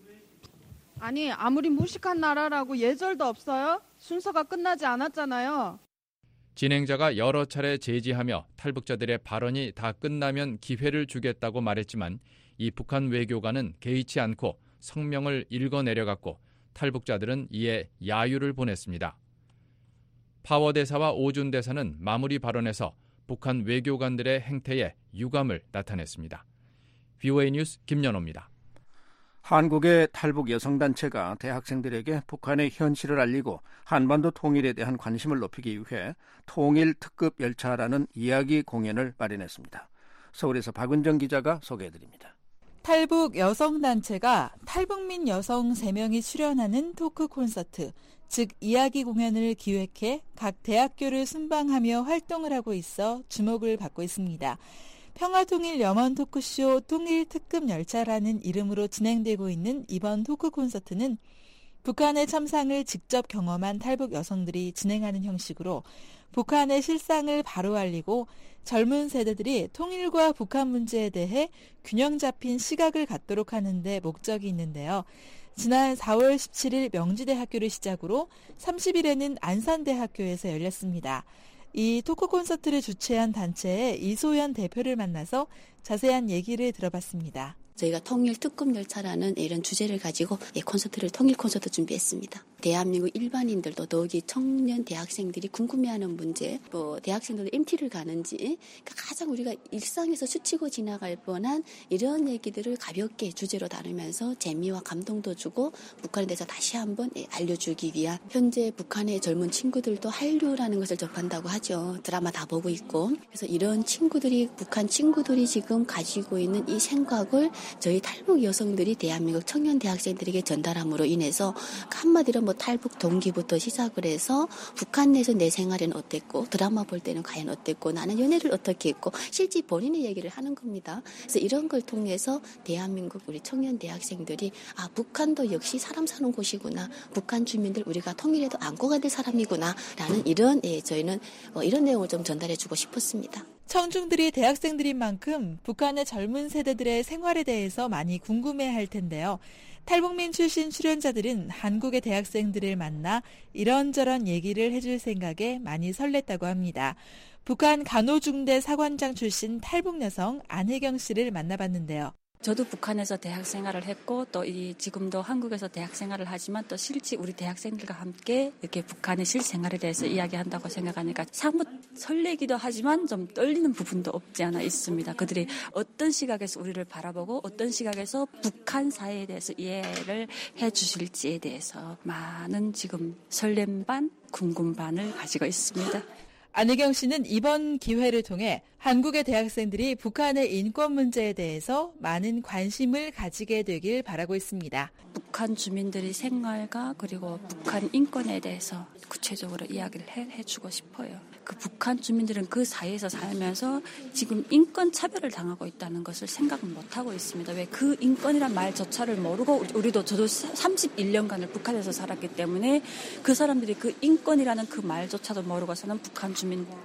아니 아무리 무식한 나라라고 예절도 없어요? 순서가 끝나지 않았잖아요. 진행자가 여러 차례 제지하며 탈북자들의 발언이 다 끝나면 기회를 주겠다고 말했지만 이 북한 외교관은 개의치 않고 성명을 읽어내려갔고 탈북자들은 이에 야유를 보냈습니다. 파워 대사와 오준 대사는 마무리 발언에서 북한 외교관들의 행태에 유감을 나타냈습니다. VOA 뉴스 김연호입니다. 한국의 탈북 여성단체가 대학생들에게 북한의 현실을 알리고 한반도 통일에 대한 관심을 높이기 위해 통일 특급 열차라는 이야기 공연을 마련했습니다. 서울에서 박은정 기자가 소개해드립니다. 탈북 여성단체가 탈북민 여성 3명이 출연하는 토크 콘서트, 즉 이야기 공연을 기획해 각 대학교를 순방하며 활동을 하고 있어 주목을 받고 있습니다. 평화통일 염원 토크쇼 통일 특급 열차라는 이름으로 진행되고 있는 이번 토크 콘서트는 북한의 참상을 직접 경험한 탈북 여성들이 진행하는 형식으로 북한의 실상을 바로 알리고 젊은 세대들이 통일과 북한 문제에 대해 균형 잡힌 시각을 갖도록 하는 데 목적이 있는데요. 지난 4월 17일 명지대학교를 시작으로 30일에는 안산대학교에서 열렸습니다. 이 토크 콘서트를 주최한 단체의 이소연 대표를 만나서 자세한 얘기를 들어봤습니다. 저희가 통일 특급 열차라는 이런 주제를 가지고 콘서트를 통일 콘서트 준비했습니다. 대한민국 일반인들도 더욱이 청년 대학생들이 궁금해하는 문제, 대학생들도 MT를 가는지 가장 우리가 일상에서 스치고 지나갈 뻔한 이런 얘기들을 가볍게 주제로 다루면서 재미와 감동도 주고 북한에 대해서 다시 한번 알려주기 위한 현재 북한의 젊은 친구들도 한류라는 것을 접한다고 하죠. 드라마 다 보고 있고 그래서 이런 친구들이 북한 친구들이 지금 가지고 있는 이 생각을 저희 탈북 여성들이 대한민국 청년 대학생들에게 전달함으로 인해서 한마디로 탈북 동기부터 시작을 해서 북한 내에서 내 생활은 어땠고 드라마 볼 때는 과연 어땠고 나는 연애를 어떻게 했고 실제 본인의 얘기를 하는 겁니다. 그래서 이런 걸 통해서 대한민국 우리 청년 대학생들이 북한도 역시 사람 사는 곳이구나. 북한 주민들 우리가 통일해도 안고 가야 될 사람이구나. 라는 이런 저희는 이런 내용을 좀 전달해주고 싶었습니다. 청중들이 대학생들인 만큼 북한의 젊은 세대들의 생활에 대해서 많이 궁금해할 텐데요. 탈북민 출신 출연자들은 한국의 대학생들을 만나 이런저런 얘기를 해줄 생각에 많이 설렜다고 합니다. 북한 간호중대 사관장 출신 탈북 여성 안혜경 씨를 만나봤는데요. 저도 북한에서 대학 생활을 했고 또 지금도 한국에서 대학 생활을 하지만 또 실제 우리 대학생들과 함께 이렇게 북한의 실생활에 대해서 이야기한다고 생각하니까 사뭇 설레기도 하지만 좀 떨리는 부분도 없지 않아 있습니다. 그들이 어떤 시각에서 우리를 바라보고 어떤 시각에서 북한 사회에 대해서 이해를 해 주실지에 대해서 많은 지금 설렘 반 궁금 반을 가지고 있습니다. 안희경 씨는 이번 기회를 통해 한국의 대학생들이 북한의 인권 문제에 대해서 많은 관심을 가지게 되길 바라고 있습니다. 북한 주민들의 생활과 그리고 북한 인권에 대해서 구체적으로 이야기를 해주고 싶어요. 그 북한 주민들은 그 사이에서 살면서 지금 인권 차별을 당하고 있다는 것을 생각은 못하고 있습니다. 왜 그 인권이란 말조차를 모르고 저도 31년간을 북한에서 살았기 때문에 그 사람들이 그 인권이라는 그 말조차도 모르고서는 북한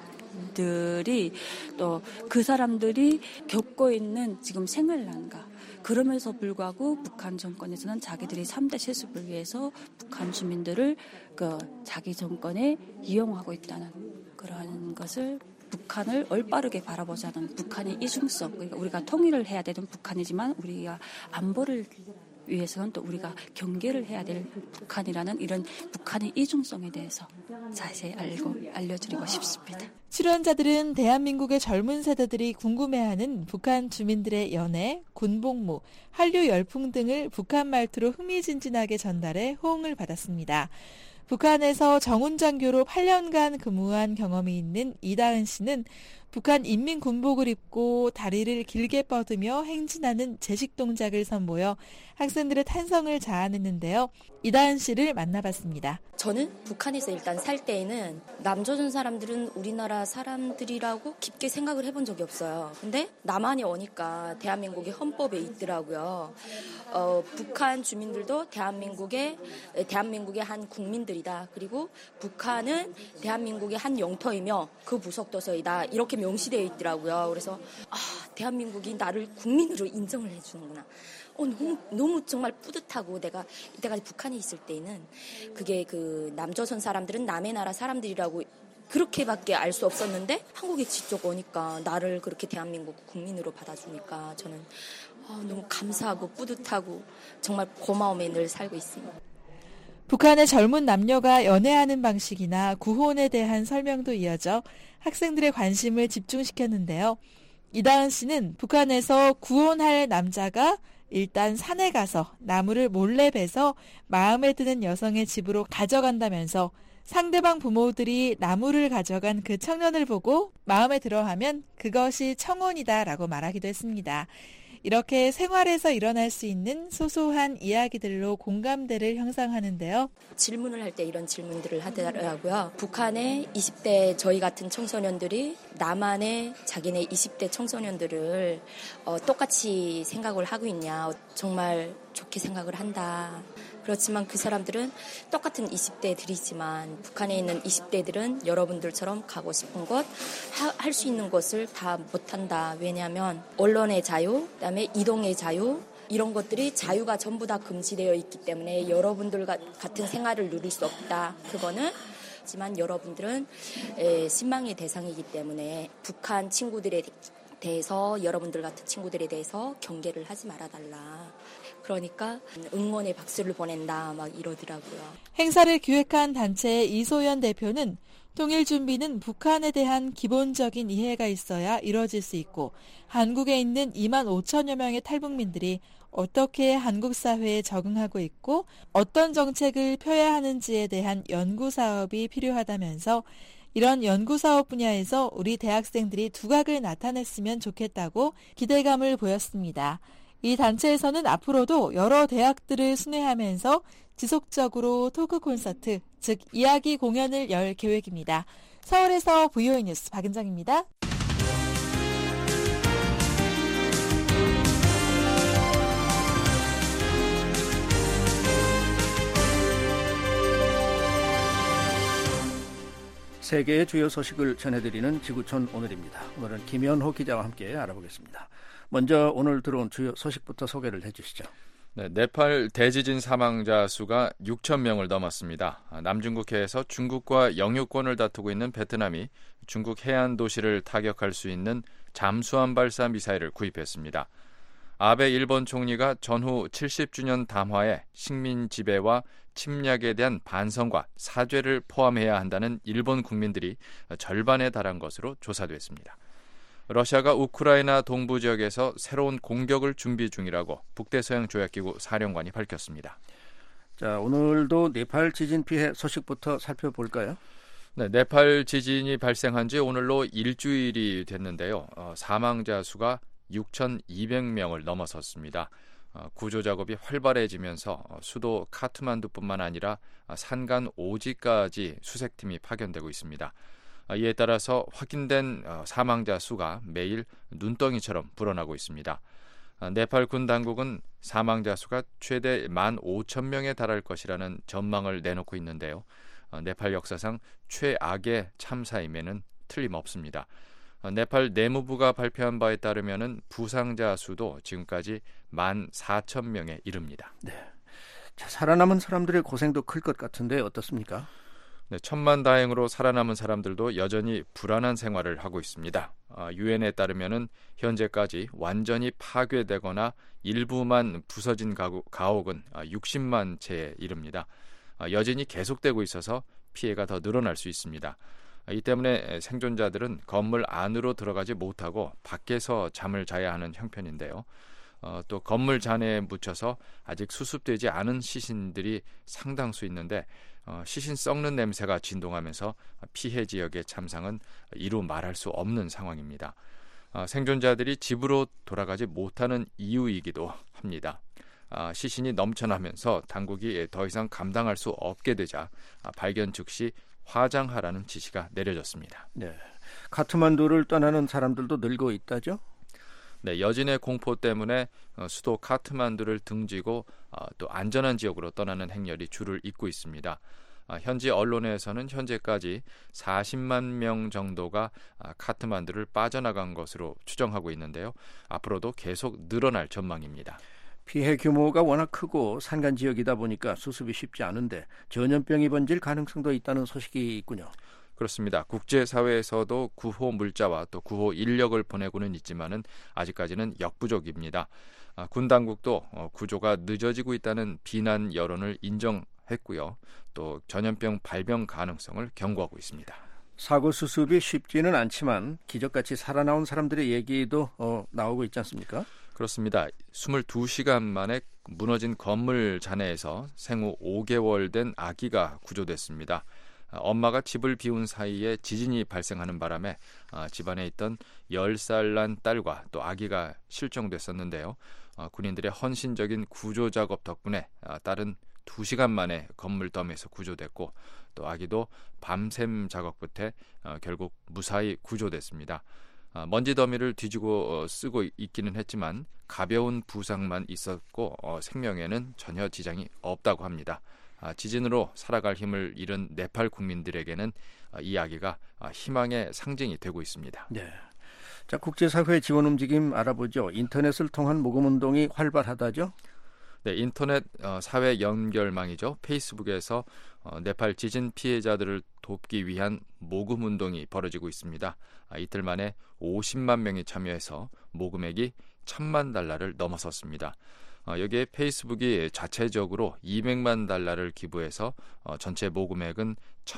주민들이 또 그 사람들이 겪고 있는 지금 생활난과 그러면서 불구하고 북한 정권에서는 자기들이 3대 세습을 위해서 북한 주민들을 자기 정권에 이용하고 있다는 그런 것을 북한을 올바르게 바라보자는 북한의 이중성, 그러니까 우리가 통일을 해야 되는 북한이지만 우리가 안보를 위해서는 또 우리가 경계를 해야 될 북한이라는 이런 북한의 이중성에 대해서 자세히 알려드리고 싶습니다. 출연자들은 대한민국의 젊은 세대들이 궁금해하는 북한 주민들의 연애, 군복무, 한류 열풍 등을 북한 말투로 흥미진진하게 전달해 호응을 받았습니다. 북한에서 정훈장교로 8년간 근무한 경험이 있는 이다은 씨는 북한 인민군복을 입고 다리를 길게 뻗으며 행진하는 제식 동작을 선보여 학생들의 탄성을 자아냈는데요. 이다은 씨를 만나봤습니다. 저는 북한에서 일단 살 때에는 남조선 사람들은 우리나라 사람들이라고 깊게 생각을 해본 적이 없어요. 근데 남한에 오니까 대한민국의 헌법에 있더라고요. 북한 주민들도 대한민국의 한 국민들이다. 그리고 북한은 대한민국의 한 영토이며 그 부속도서이다. 이렇게 명시되어 있더라고요. 그래서 대한민국이 나를 국민으로 인정을 해주는구나. 너무 정말 뿌듯하고 내가 이때까지 북한에 있을 때는 그게 그 남조선 사람들은 남의 나라 사람들이라고 그렇게밖에 알 수 없었는데 한국에 직접 오니까 나를 그렇게 대한민국 국민으로 받아주니까 저는 너무 감사하고 뿌듯하고 정말 고마움에 늘 살고 있습니다. 북한의 젊은 남녀가 연애하는 방식이나 구혼에 대한 설명도 이어져 학생들의 관심을 집중시켰는데요. 이다은 씨는 북한에서 구혼할 남자가 일단 산에 가서 나무를 몰래 베서 마음에 드는 여성의 집으로 가져간다면서 상대방 부모들이 나무를 가져간 그 청년을 보고 마음에 들어하면 그것이 청혼이다라고 말하기도 했습니다. 이렇게 생활에서 일어날 수 있는 소소한 이야기들로 공감대를 형성하는데요. 질문을 할 때 이런 질문들을 하더라고요. 북한의 20대 저희 같은 청소년들이 남한의 자기네 20대 청소년들을 똑같이 생각을 하고 있냐. 정말 좋게 생각을 한다. 그렇지만 그 사람들은 똑같은 20대들이지만 북한에 있는 20대들은 여러분들처럼 가고 싶은 곳, 할 수 있는 것을 다 못한다. 왜냐하면 언론의 자유, 그다음에 이동의 자유, 이런 것들이 자유가 전부 다 금지되어 있기 때문에 여러분들 같은 생활을 누릴 수 없다. 그거는 하지만 여러분들은 신망의 대상이기 때문에 북한 친구들에 대해서 여러분들 같은 친구들에 대해서 경계를 하지 말아달라. 그러니까 응원의 박수를 보낸다 막 이러더라고요. 행사를 기획한 단체의 이소연 대표는 통일 준비는 북한에 대한 기본적인 이해가 있어야 이뤄질 수 있고 한국에 있는 2만 5천여 명의 탈북민들이 어떻게 한국 사회에 적응하고 있고 어떤 정책을 펴야 하는지에 대한 연구 사업이 필요하다면서 이런 연구 사업 분야에서 우리 대학생들이 두각을 나타냈으면 좋겠다고 기대감을 보였습니다. 이 단체에서는 앞으로도 여러 대학들을 순회하면서 지속적으로 토크 콘서트, 즉 이야기 공연을 열 계획입니다. 서울에서 VOA 뉴스 박은정입니다. 세계의 주요 소식을 전해드리는 지구촌 오늘입니다. 오늘은 김현호 기자와 함께 알아보겠습니다. 먼저 오늘 들어온 주요 소식부터 소개를 해주시죠. 네, 네팔 대지진 사망자 수가 6천 명을 넘었습니다. 남중국해에서 중국과 영유권을 다투고 있는 베트남이 중국 해안 도시를 타격할 수 있는 잠수함 발사 미사일을 구입했습니다. 아베 일본 총리가 전후 70주년 담화에 식민 지배와 침략에 대한 반성과 사죄를 포함해야 한다는 일본 국민들이 절반에 달한 것으로 조사됐습니다. 러시아가 우크라이나 동부 지역에서 새로운 공격을 준비 중이라고 북대서양조약기구 사령관이 밝혔습니다. 자, 오늘도 네팔 지진 피해 소식부터 살펴볼까요? 네, 네팔 지진이 발생한 지 오늘로 일주일이 됐는데요. 사망자 수가 6,200명을 넘어섰습니다. 구조 작업이 활발해지면서 수도 카트만두뿐만 아니라 산간 오지까지 수색팀이 파견되고 있습니다. 이에 따라서 확인된 사망자 수가 매일 눈덩이처럼 불어나고 있습니다. 네팔 군 당국은 사망자 수가 최대 15,000명에 달할 것이라는 전망을 내놓고 있는데요. 네팔 역사상 최악의 참사임에는 틀림없습니다. 네팔 내무부가 발표한 바에 따르면 부상자 수도 지금까지 14,000명에 이릅니다. 네. 자, 살아남은 사람들의 고생도 클 것 같은데 어떻습니까? 네, 천만다행으로 살아남은 사람들도 여전히 불안한 생활을 하고 있습니다. 유엔에 따르면 현재까지 완전히 파괴되거나 일부만 부서진 가옥은 60만 채에 이릅니다. 여진이 계속되고 있어서 피해가 더 늘어날 수 있습니다. 이 때문에 생존자들은 건물 안으로 들어가지 못하고 밖에서 잠을 자야 하는 형편인데요. 또 건물 잔해에 묻혀서 아직 수습되지 않은 시신들이 상당수 있는데 시신 썩는 냄새가 진동하면서 피해 지역의 참상은 이루 말할 수 없는 상황입니다. 생존자들이 집으로 돌아가지 못하는 이유이기도 합니다. 시신이 넘쳐나면서 당국이 더 이상 감당할 수 없게 되자 발견 즉시 화장하라는 지시가 내려졌습니다. 네, 카트만두를 떠나는 사람들도 늘고 있다죠? 네, 여진의 공포 때문에 수도 카트만두를 등지고 또 안전한 지역으로 떠나는 행렬이 줄을 잇고 있습니다. 현지 언론에서는 현재까지 40만 명 정도가 카트만두를 빠져나간 것으로 추정하고 있는데요. 앞으로도 계속 늘어날 전망입니다. 피해 규모가 워낙 크고 산간 지역이다 보니까 수습이 쉽지 않은데 전염병이 번질 가능성도 있다는 소식이 있군요. 그렇습니다. 국제사회에서도 구호 물자와 또 구호 인력을 보내고는 있지만은 아직까지는 역부족입니다. 군 당국도 구조가 늦어지고 있다는 비난 여론을 인정했고요. 또 전염병 발병 가능성을 경고하고 있습니다. 사고 수습이 쉽지는 않지만 기적같이 살아나온 사람들의 얘기도 나오고 있지 않습니까? 그렇습니다. 22시간 만에 무너진 건물 잔해에서 생후 5개월 된 아기가 구조됐습니다. 엄마가 집을 비운 사이에 지진이 발생하는 바람에 집안에 있던 10살 난 딸과 또 아기가 실종됐었는데요. 군인들의 헌신적인 구조 작업 덕분에 딸은 2시간 만에 건물 덤에서 구조됐고 또 아기도 밤샘 작업 끝에 결국 무사히 구조됐습니다. 먼지 더미를 뒤지고 쓰고 있기는 했지만 가벼운 부상만 있었고 생명에는 전혀 지장이 없다고 합니다. 지진으로 살아갈 힘을 잃은 네팔 국민들에게는 이 아기가 희망의 상징이 되고 있습니다. 네. 자, 국제사회 지원 움직임 알아보죠. 인터넷을 통한 모금운동이 활발하다죠? 네, 인터넷 사회 연결망이죠. 페이스북에서 네팔 지진 피해자들을 돕기 위한 모금 운동이 벌어지고 있습니다. 이틀 만에 50만 명이 참여해서 모금액이 1,000만 달러를 넘어섰습니다. 여기에 페이스북이 자체적으로 200만 달러를 기부해서 전체 모금액은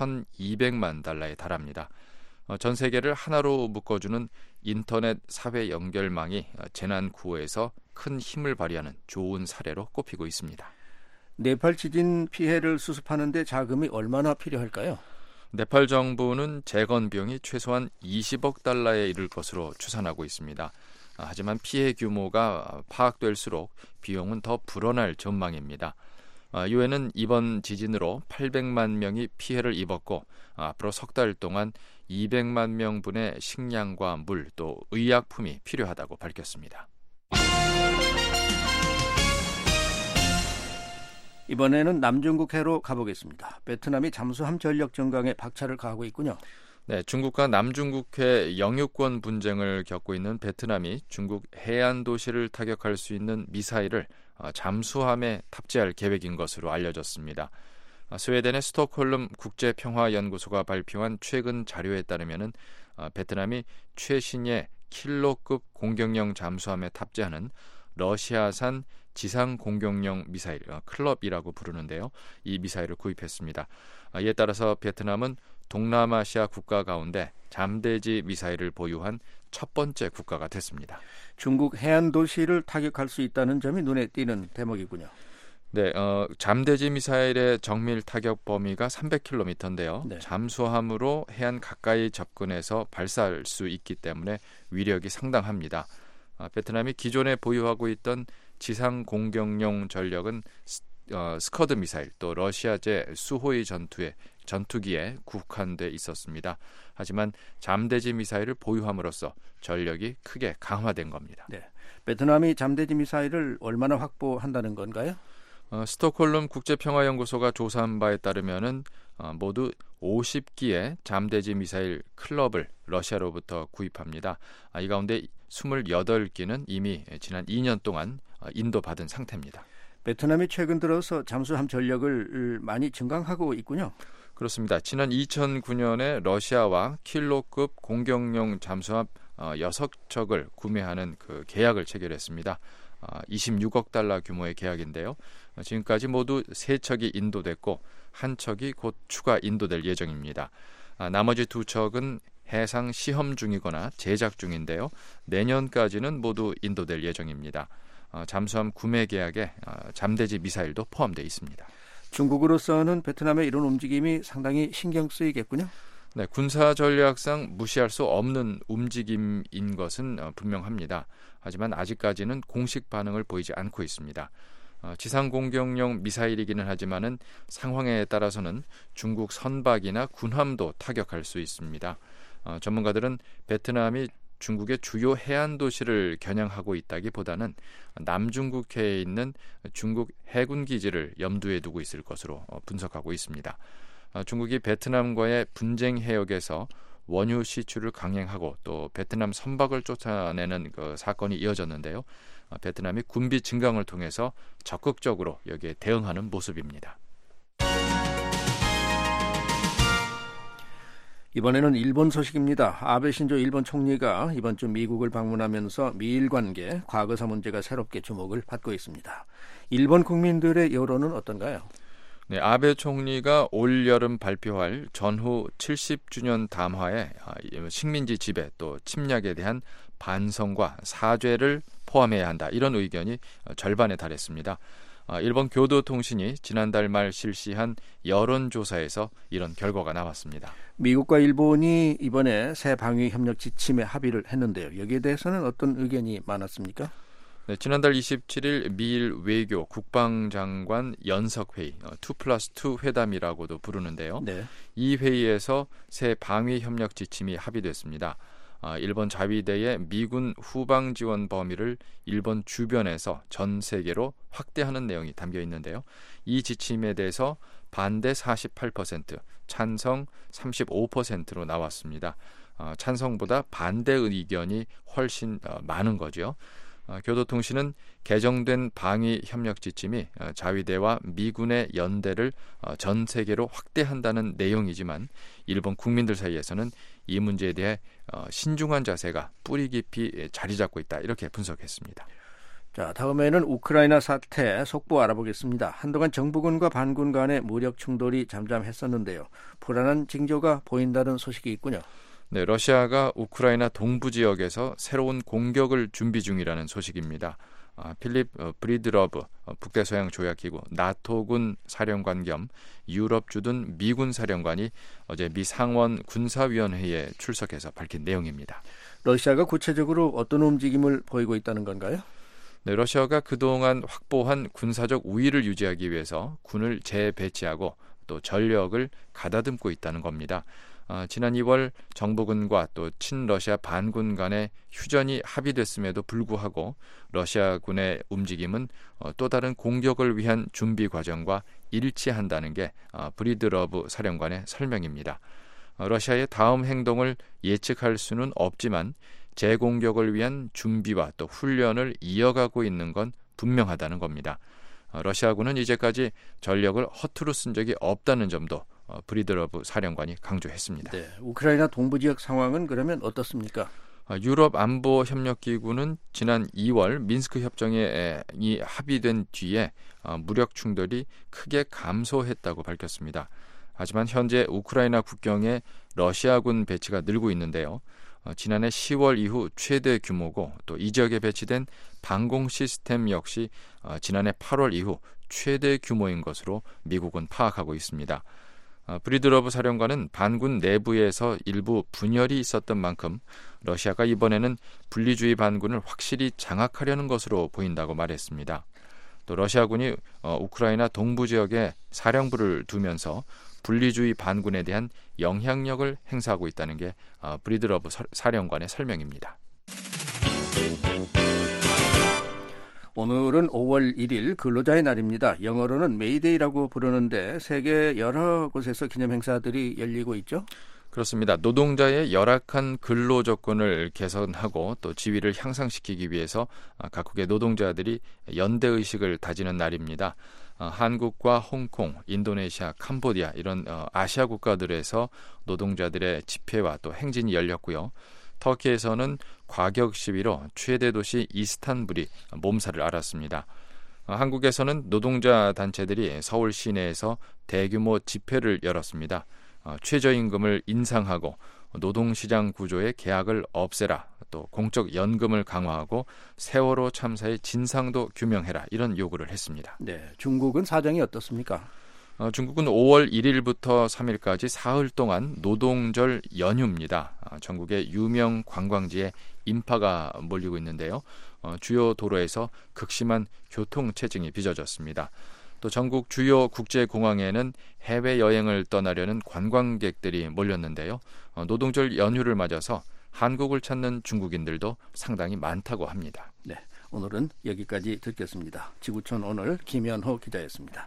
1,200만 달러에 달합니다. 전 세계를 하나로 묶어주는 인터넷 사회 연결망이 재난 구호에서 큰 힘을 발휘하는 좋은 사례로 꼽히고 있습니다. 네팔 지진 피해를 수습하는 데 자금이 얼마나 필요할까요? 네팔 정부는 재건 비용이 최소한 20억 달러에 이를 것으로 추산하고 있습니다. 하지만 피해 규모가 파악될수록 비용은 더 불어날 전망입니다. 유엔은 이번 지진으로 800만 명이 피해를 입었고 앞으로 석 달 동안 200만 명분의 식량과 물 또 의약품이 필요하다고 밝혔습니다. 이번에는 남중국해로 가보겠습니다. 베트남이 잠수함 전력 증강에 박차를 가하고 있군요. 네, 중국과 남중국해 영유권 분쟁을 겪고 있는 베트남이 중국 해안 도시를 타격할 수 있는 미사일을 잠수함에 탑재할 계획인 것으로 알려졌습니다. 스웨덴의 스톡홀름 국제평화연구소가 발표한 최근 자료에 따르면 베트남이 최신의 킬러급 공격용 잠수함에 탑재하는 러시아산 지상 공격용 미사일 클럽이라고 부르는데요. 이 미사일을 구입했습니다. 이에 따라서 베트남은 동남아시아 국가 가운데 잠대지 미사일을 보유한 첫 번째 국가가 됐습니다. 중국 해안 도시를 타격할 수 있다는 점이 눈에 띄는 대목이군요. 네, 잠대지 미사일의 정밀 타격 범위가 300km인데요. 네. 잠수함으로 해안 가까이 접근해서 발사할 수 있기 때문에 위력이 상당합니다. 베트남이 기존에 보유하고 있던 지상 공격용 전력은 스커드 미사일 또 러시아제 수호의 전투기에 국한돼 있었습니다. 하지만 잠대지 미사일을 보유함으로써 전력이 크게 강화된 겁니다. 네. 베트남이 잠대지 미사일을 얼마나 확보한다는 건가요? 스톡홀름 국제평화연구소가 조사한 바에 따르면은 모두 50기의 잠대지 미사일 클럽을 러시아로부터 구입합니다. 이 가운데 28기는 이미 지난 2년 동안 인도받은 상태입니다. 베트남이 최근 들어서 잠수함 전력을 많이 증강하고 있군요. 그렇습니다. 지난 2009년에 러시아와 킬로급 공격용 잠수함 6척을 구매하는 그 계약을 체결했습니다. 26억 달러 규모의 계약인데요. 지금까지 모두 3척이 인도됐고 1척이 곧 추가 인도될 예정입니다. 나머지 2척은 해상 시험 중이거나 제작 중인데요. 내년까지는 모두 인도될 예정입니다. 잠수함 구매 계약에 잠대지 미사일도 포함되어 있습니다. 중국으로서는 베트남의 이런 움직임이 상당히 신경 쓰이겠군요. 네, 군사 전략상 무시할 수 없는 움직임인 것은 분명합니다. 하지만 아직까지는 공식 반응을 보이지 않고 있습니다. 지상 공격용 미사일이기는 하지만은 상황에 따라서는 중국 선박이나 군함도 타격할 수 있습니다. 전문가들은 베트남이 중국의 주요 해안 도시를 겨냥하고 있다기보다는 남중국해에 있는 중국 해군 기지를 염두에 두고 있을 것으로 분석하고 있습니다. 중국이 베트남과의 분쟁 해역에서 원유 시추를 강행하고 또 베트남 선박을 쫓아내는 그 사건이 이어졌는데요. 베트남이 군비 증강을 통해서 적극적으로 여기에 대응하는 모습입니다. 이번에는 일본 소식입니다. 아베 신조 일본 총리가 이번 주 미국을 방문하면서 미일 관계, 과거사 문제가 새롭게 주목을 받고 있습니다. 일본 국민들의 여론은 어떤가요? 네, 아베 총리가 올 여름 발표할 전후 70주년 담화에 식민지 지배 또 침략에 대한 반성과 사죄를 포함해야 한다. 이런 의견이 절반에 달했습니다. 일본 교도통신이 지난달 말 실시한 여론조사에서 이런 결과가 나왔습니다. 미국과 일본이 이번에 새 방위 협력 지침에 합의를 했는데요. 여기에 대해서는 어떤 의견이 많았습니까? 네, 지난달 27일 미일 외교 국방장관 연석회의 2+2 회담이라고도 부르는데요. 네. 이 회의에서 새 방위 협력 지침이 합의됐습니다. 일본 자위대의 미군 후방 지원 범위를 일본 주변에서 전 세계로 확대하는 내용이 담겨 있는데요. 이 지침에 대해서 반대 48%, 찬성 35%로 나왔습니다. 찬성보다 반대 의견이 훨씬 많은 거죠. 교도통신은 개정된 방위 협력 지침이 자위대와 미군의 연대를 전 세계로 확대한다는 내용이지만 일본 국민들 사이에서는 이 문제에 대해 신중한 자세가 뿌리 깊이 자리 잡고 있다 이렇게 분석했습니다. 자, 다음에는 우크라이나 사태 속보 알아보겠습니다. 한동안 정부군과 반군 간의 무력 충돌이 잠잠했었는데요. 불안한 징조가 보인다는 소식이 있군요. 네, 러시아가 우크라이나 동부 지역에서 새로운 공격을 준비 중이라는 소식입니다. 필립 브리드러브 북대서양 조약기구 나토군 사령관 겸 유럽 주둔 미군 사령관이 어제 미 상원 군사위원회에 출석해서 밝힌 내용입니다. 러시아가 구체적으로 어떤 움직임을 보이고 있다는 건가요? 네, 러시아가 그동안 확보한 군사적 우위를 유지하기 위해서 군을 재배치하고 또 전력을 가다듬고 있다는 겁니다. 지난 2월 정부군과 또 친러시아 반군 간의 휴전이 합의됐음에도 불구하고 러시아군의 움직임은 또 다른 공격을 위한 준비 과정과 일치한다는 게 브리드러브 사령관의 설명입니다. 러시아의 다음 행동을 예측할 수는 없지만 재공격을 위한 준비와 또 훈련을 이어가고 있는 건 분명하다는 겁니다. 러시아군은 이제까지 전력을 허투루 쓴 적이 없다는 점도 브리드러브 사령관이 강조했습니다. 네, 우크라이나 동부 지역 상황은 그러면 어떻습니까? 유럽 안보 협력 기구는 지난 2월 민스크 협정이 합의된 뒤에 무력 충돌이 크게 감소했다고 밝혔습니다. 하지만 현재 우크라이나 국경에 러시아군 배치가 늘고 있는데요. 지난해 10월 이후 최대 규모고 또 이 지역에 배치된 방공 시스템 역시 지난해 8월 이후 최대 규모인 것으로 미국은 파악하고 있습니다. 브리드러브 사령관은 반군 내부에서 일부 분열이 있었던 만큼 러시아가 이번에는 분리주의 반군을 확실히 장악하려는 것으로 보인다고 말했습니다. 또 러시아군이 우크라이나 동부 지역에 사령부를 두면서 분리주의 반군에 대한 영향력을 행사하고 있다는 게 브리드러브 사령관의 설명입니다. 오늘은 5월 1일 근로자의 날입니다. 영어로는 메이데이라고 부르는데 세계 여러 곳에서 기념 행사들이 열리고 있죠? 그렇습니다. 노동자의 열악한 근로 조건을 개선하고 또 지위를 향상시키기 위해서 각국의 노동자들이 연대의식을 다지는 날입니다. 한국과 홍콩, 인도네시아, 캄보디아 이런 아시아 국가들에서 노동자들의 집회와 또 행진이 열렸고요. 터키에서는 과격 시위로 최대 도시 이스탄불이 몸살을 앓았습니다. 한국에서는 노동자 단체들이 서울 시내에서 대규모 집회를 열었습니다. 최저임금을 인상하고 노동시장 구조의 계약을 없애라, 또 공적 연금을 강화하고 세월호 참사의 진상도 규명해라, 이런 요구를 했습니다. 네, 중국은 사정이 어떻습니까? 중국은 5월 1일부터 3일까지 사흘 동안 노동절 연휴입니다. 전국의 유명 관광지에 인파가 몰리고 있는데요. 주요 도로에서 극심한 교통체증이 빚어졌습니다. 또 전국 주요 국제공항에는 해외여행을 떠나려는 관광객들이 몰렸는데요. 노동절 연휴를 맞아서 한국을 찾는 중국인들도 상당히 많다고 합니다. 네, 오늘은 여기까지 듣겠습니다. 지구촌 오늘 김현호 기자였습니다.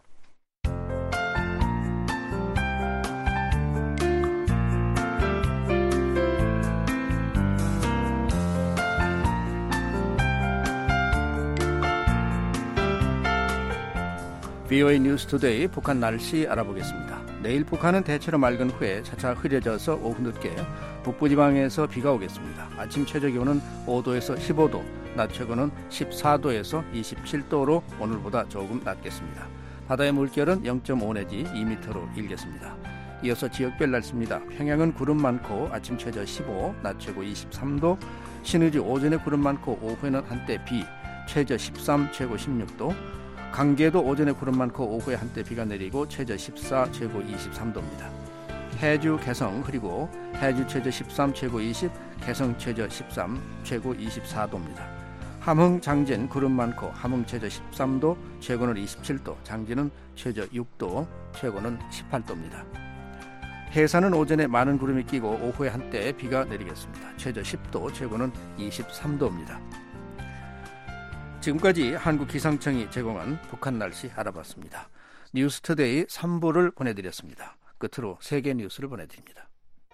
VOA 뉴스 투데이 북한 날씨 알아보겠습니다. 내일 북한은 대체로 맑은 후에 차차 흐려져서 오후 늦게 북부지방에서 비가 오겠습니다. 아침 최저기온은 5도에서 15도, 낮 최고는 14도에서 27도로 오늘보다 조금 낮겠습니다. 바다의 물결은 0.5 내지 2m로 일겠습니다. 이어서 지역별 날씨입니다. 평양은 구름 많고 아침 최저 15, 낮 최고 23도, 신의주 오전에 구름 많고 오후에는 한때 비, 최저 13, 최고 16도, 강계도 오전에 구름 많고 오후에 한때 비가 내리고 최저 14, 최고 23도입니다. 해주, 개성 흐리고 해주 최저 13, 최고 20, 개성 최저 13, 최고 24도입니다. 함흥, 장진 구름 많고 함흥 최저 13도, 최고는 27도, 장진은 최저 6도, 최고는 18도입니다. 해산은 오전에 많은 구름이 끼고 오후에 한때 비가 내리겠습니다. 최저 10도, 최고는 23도입니다. 지금까지 한국기상청이 제공한 북한 날씨 알아봤습니다. 뉴스투데이 3부를 보내드렸습니다. 끝으로 세계 뉴스를 보내드립니다.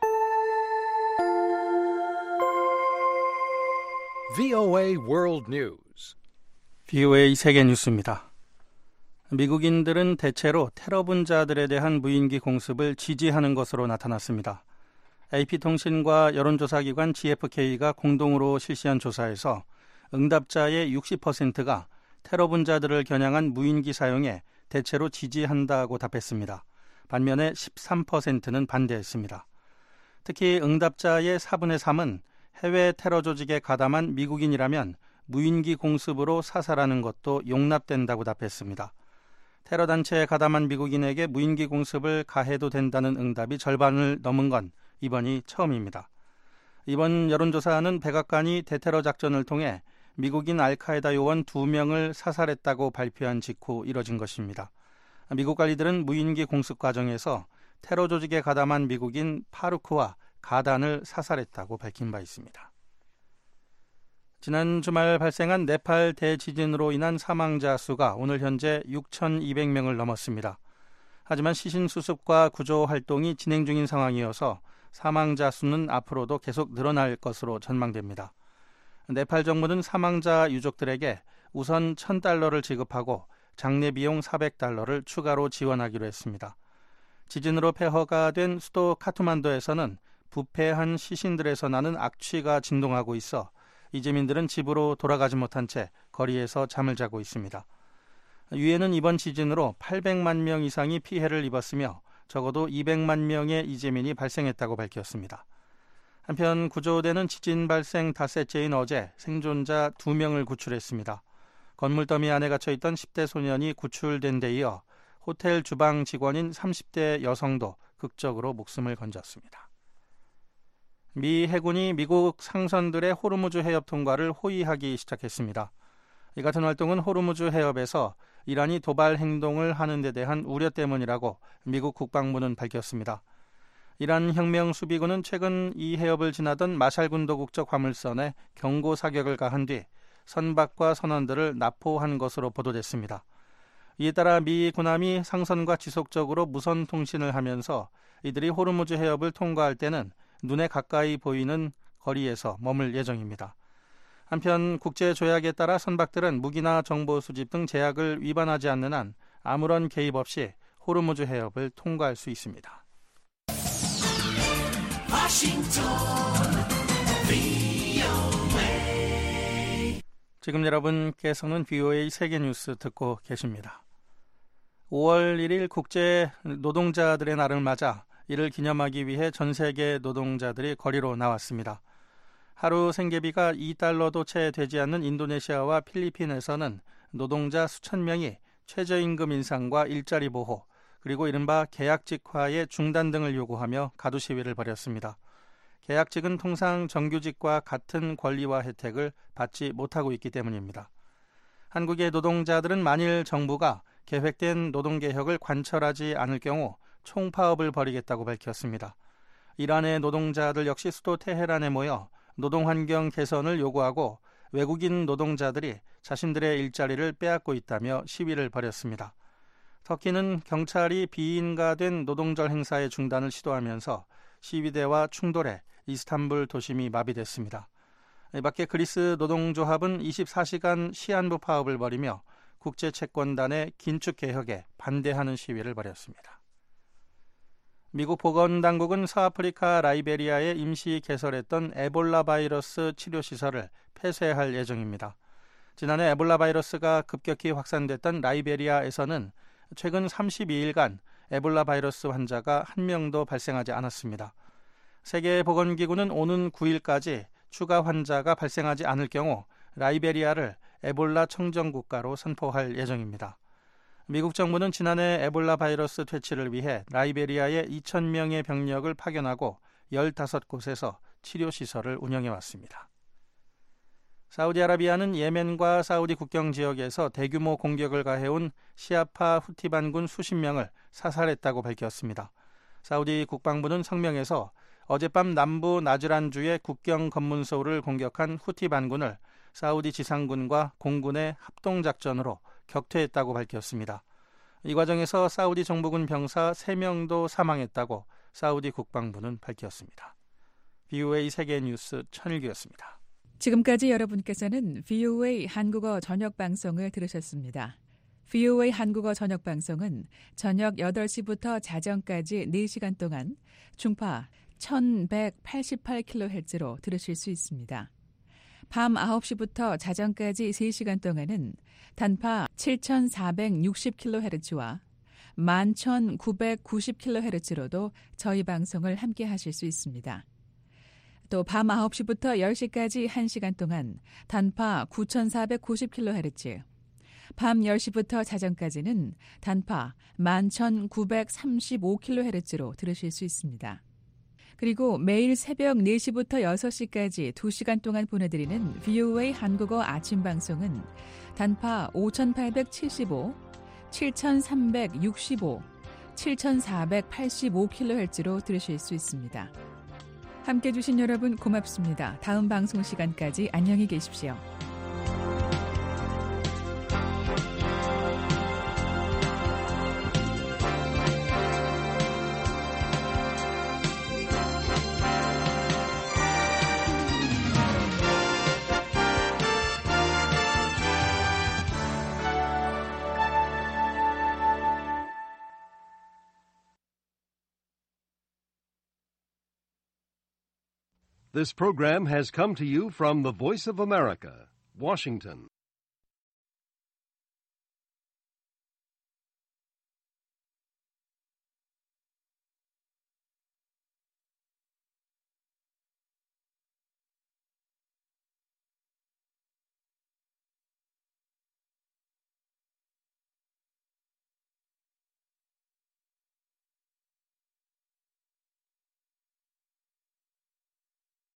VOA World News. VOA 세계 뉴스입니다. 미국인들은 대체로 테러 분자들에 대한 무인기 공습을 지지하는 것으로 나타났습니다. AP통신과 여론조사기관 GfK가 공동으로 실시한 조사에서 응답자의 60%가 테러 분자들을 겨냥한 무인기 사용에 대체로 지지한다고 답했습니다. 반면에 13%는 반대했습니다. 특히 응답자의 4분의 3은 해외 테러 조직에 가담한 미국인이라면 무인기 공습으로 사살하는 것도 용납된다고 답했습니다. 테러 단체에 가담한 미국인에게 무인기 공습을 가해도 된다는 응답이 절반을 넘은 건 이번이 처음입니다. 이번 여론조사는 백악관이 대테러 작전을 통해 미국인 알카에다 요원 2명을 사살했다고 발표한 직후 이뤄진 것입니다. 미국 관리들은 무인기 공습 과정에서 테러 조직에 가담한 미국인 파루크와 가단을 사살했다고 밝힌 바 있습니다. 지난 주말 발생한 네팔 대지진으로 인한 사망자 수가 오늘 현재 6,200명을 넘었습니다. 하지만 시신 수습과 구조 활동이 진행 중인 상황이어서 사망자 수는 앞으로도 계속 늘어날 것으로 전망됩니다. 네팔 정부는 사망자 유족들에게 우선 $1,000를 지급하고 장례 비용 $400를 추가로 지원하기로 했습니다. 지진으로 폐허가 된 수도 카트만두에서는 부패한 시신들에서 나는 악취가 진동하고 있어 이재민들은 집으로 돌아가지 못한 채 거리에서 잠을 자고 있습니다. 유엔은 이번 지진으로 800만 명 이상이 피해를 입었으며 적어도 200만 명의 이재민이 발생했다고 밝혔습니다. 한편 구조대는 지진 발생 닷새째인 어제 생존자 2명을 구출했습니다. 건물 더미 안에 갇혀있던 10대 소년이 구출된 데 이어 호텔 주방 직원인 30대 여성도 극적으로 목숨을 건졌습니다. 미 해군이 미국 상선들의 호르무즈 해협 통과를 호위하기 시작했습니다. 이 같은 활동은 호르무즈 해협에서 이란이 도발 행동을 하는 데 대한 우려 때문이라고 미국 국방부는 밝혔습니다. 이란 혁명 수비군은 최근 이 해협을 지나던 마샬군도 국적 화물선에 경고 사격을 가한 뒤 선박과 선원들을 납포한 것으로 보도됐습니다. 이에 따라 미 군함이 상선과 지속적으로 무선 통신을 하면서 이들이 호르무즈 해협을 통과할 때는 눈에 가까이 보이는 거리에서 머물 예정입니다. 한편 국제조약에 따라 선박들은 무기나 정보 수집 등 제약을 위반하지 않는 한 아무런 개입 없이 호르무즈 해협을 통과할 수 있습니다. 지금 여러분께서는 VOA 세계뉴스 듣고 계십니다. 5월 1일 국제 노동자들의 날을 맞아 이를 기념하기 위해 전 세계 노동자들이 거리로 나왔습니다. 하루 생계비가 $2도 채 되지 않는 인도네시아와 필리핀에서는 노동자 수천 명이 최저임금 인상과 일자리 보호, 그리고 이른바 계약직화의 중단 등을 요구하며 가두 시위를 벌였습니다. 계약직은 통상 정규직과 같은 권리와 혜택을 받지 못하고 있기 때문입니다. 한국의 노동자들은 만일 정부가 계획된 노동개혁을 관철하지 않을 경우 총파업을 벌이겠다고 밝혔습니다. 이란의 노동자들 역시 수도 테헤란에 모여 노동환경 개선을 요구하고 외국인 노동자들이 자신들의 일자리를 빼앗고 있다며 시위를 벌였습니다. 터키는 경찰이 비인가된 노동절 행사의 중단을 시도하면서 시위대와 충돌해 이스탄불 도심이 마비됐습니다. 이 밖에 그리스 노동조합은 24시간 시한부 파업을 벌이며 국제채권단의 긴축 개혁에 반대하는 시위를 벌였습니다. 미국 보건당국은 서아프리카 라이베리아에 임시 개설했던 에볼라 바이러스 치료시설을 폐쇄할 예정입니다. 지난해 에볼라 바이러스가 급격히 확산됐던 라이베리아에서는 최근 32일간 에볼라 바이러스 환자가 한 명도 발생하지 않았습니다. 세계보건기구는 오는 9일까지 추가 환자가 발생하지 않을 경우 라이베리아를 에볼라 청정국가로 선포할 예정입니다. 미국 정부는 지난해 에볼라 바이러스 퇴치를 위해 라이베리아에 2,000명의 병력을 파견하고 15곳에서 치료시설을 운영해왔습니다. 사우디아라비아는 예멘과 사우디 국경 지역에서 대규모 공격을 가해온 시아파 후티 반군 수십 명을 사살했다고 밝혔습니다. 사우디 국방부는 성명에서 어젯밤 남부 나즈란주의 국경 검문소를 공격한 후티 반군을 사우디 지상군과 공군의 합동작전으로 격퇴했다고 밝혔습니다. 이 과정에서 사우디 정부군 병사 3명도 사망했다고 사우디 국방부는 밝혔습니다. VOA 세계뉴스 천일규였습니다. 지금까지 여러분께서는 VOA 한국어 저녁방송을 들으셨습니다. VOA 한국어 저녁방송은 저녁 8시부터 자정까지 4시간 동안 중파 1188kHz로 들으실 수 있습니다. 밤 9시부터 자정까지 3시간 동안은 단파 7460kHz와 11990kHz로도 저희 방송을 함께 하실 수 있습니다. 또 밤 9시부터 10시까지 1시간 동안 단파 9490kHz, 밤 10시부터 자정까지는 단파 11935kHz로 들으실 수 있습니다. 그리고 매일 새벽 4시부터 6시까지 2시간 동안 보내드리는 VOA 한국어 아침 방송은 단파 5875, 7365, 7485kHz로 들으실 수 있습니다. 함께해 주신 여러분 고맙습니다. 다음 방송 시간까지 안녕히 계십시오. This program has come to you from the Voice of America, Washington.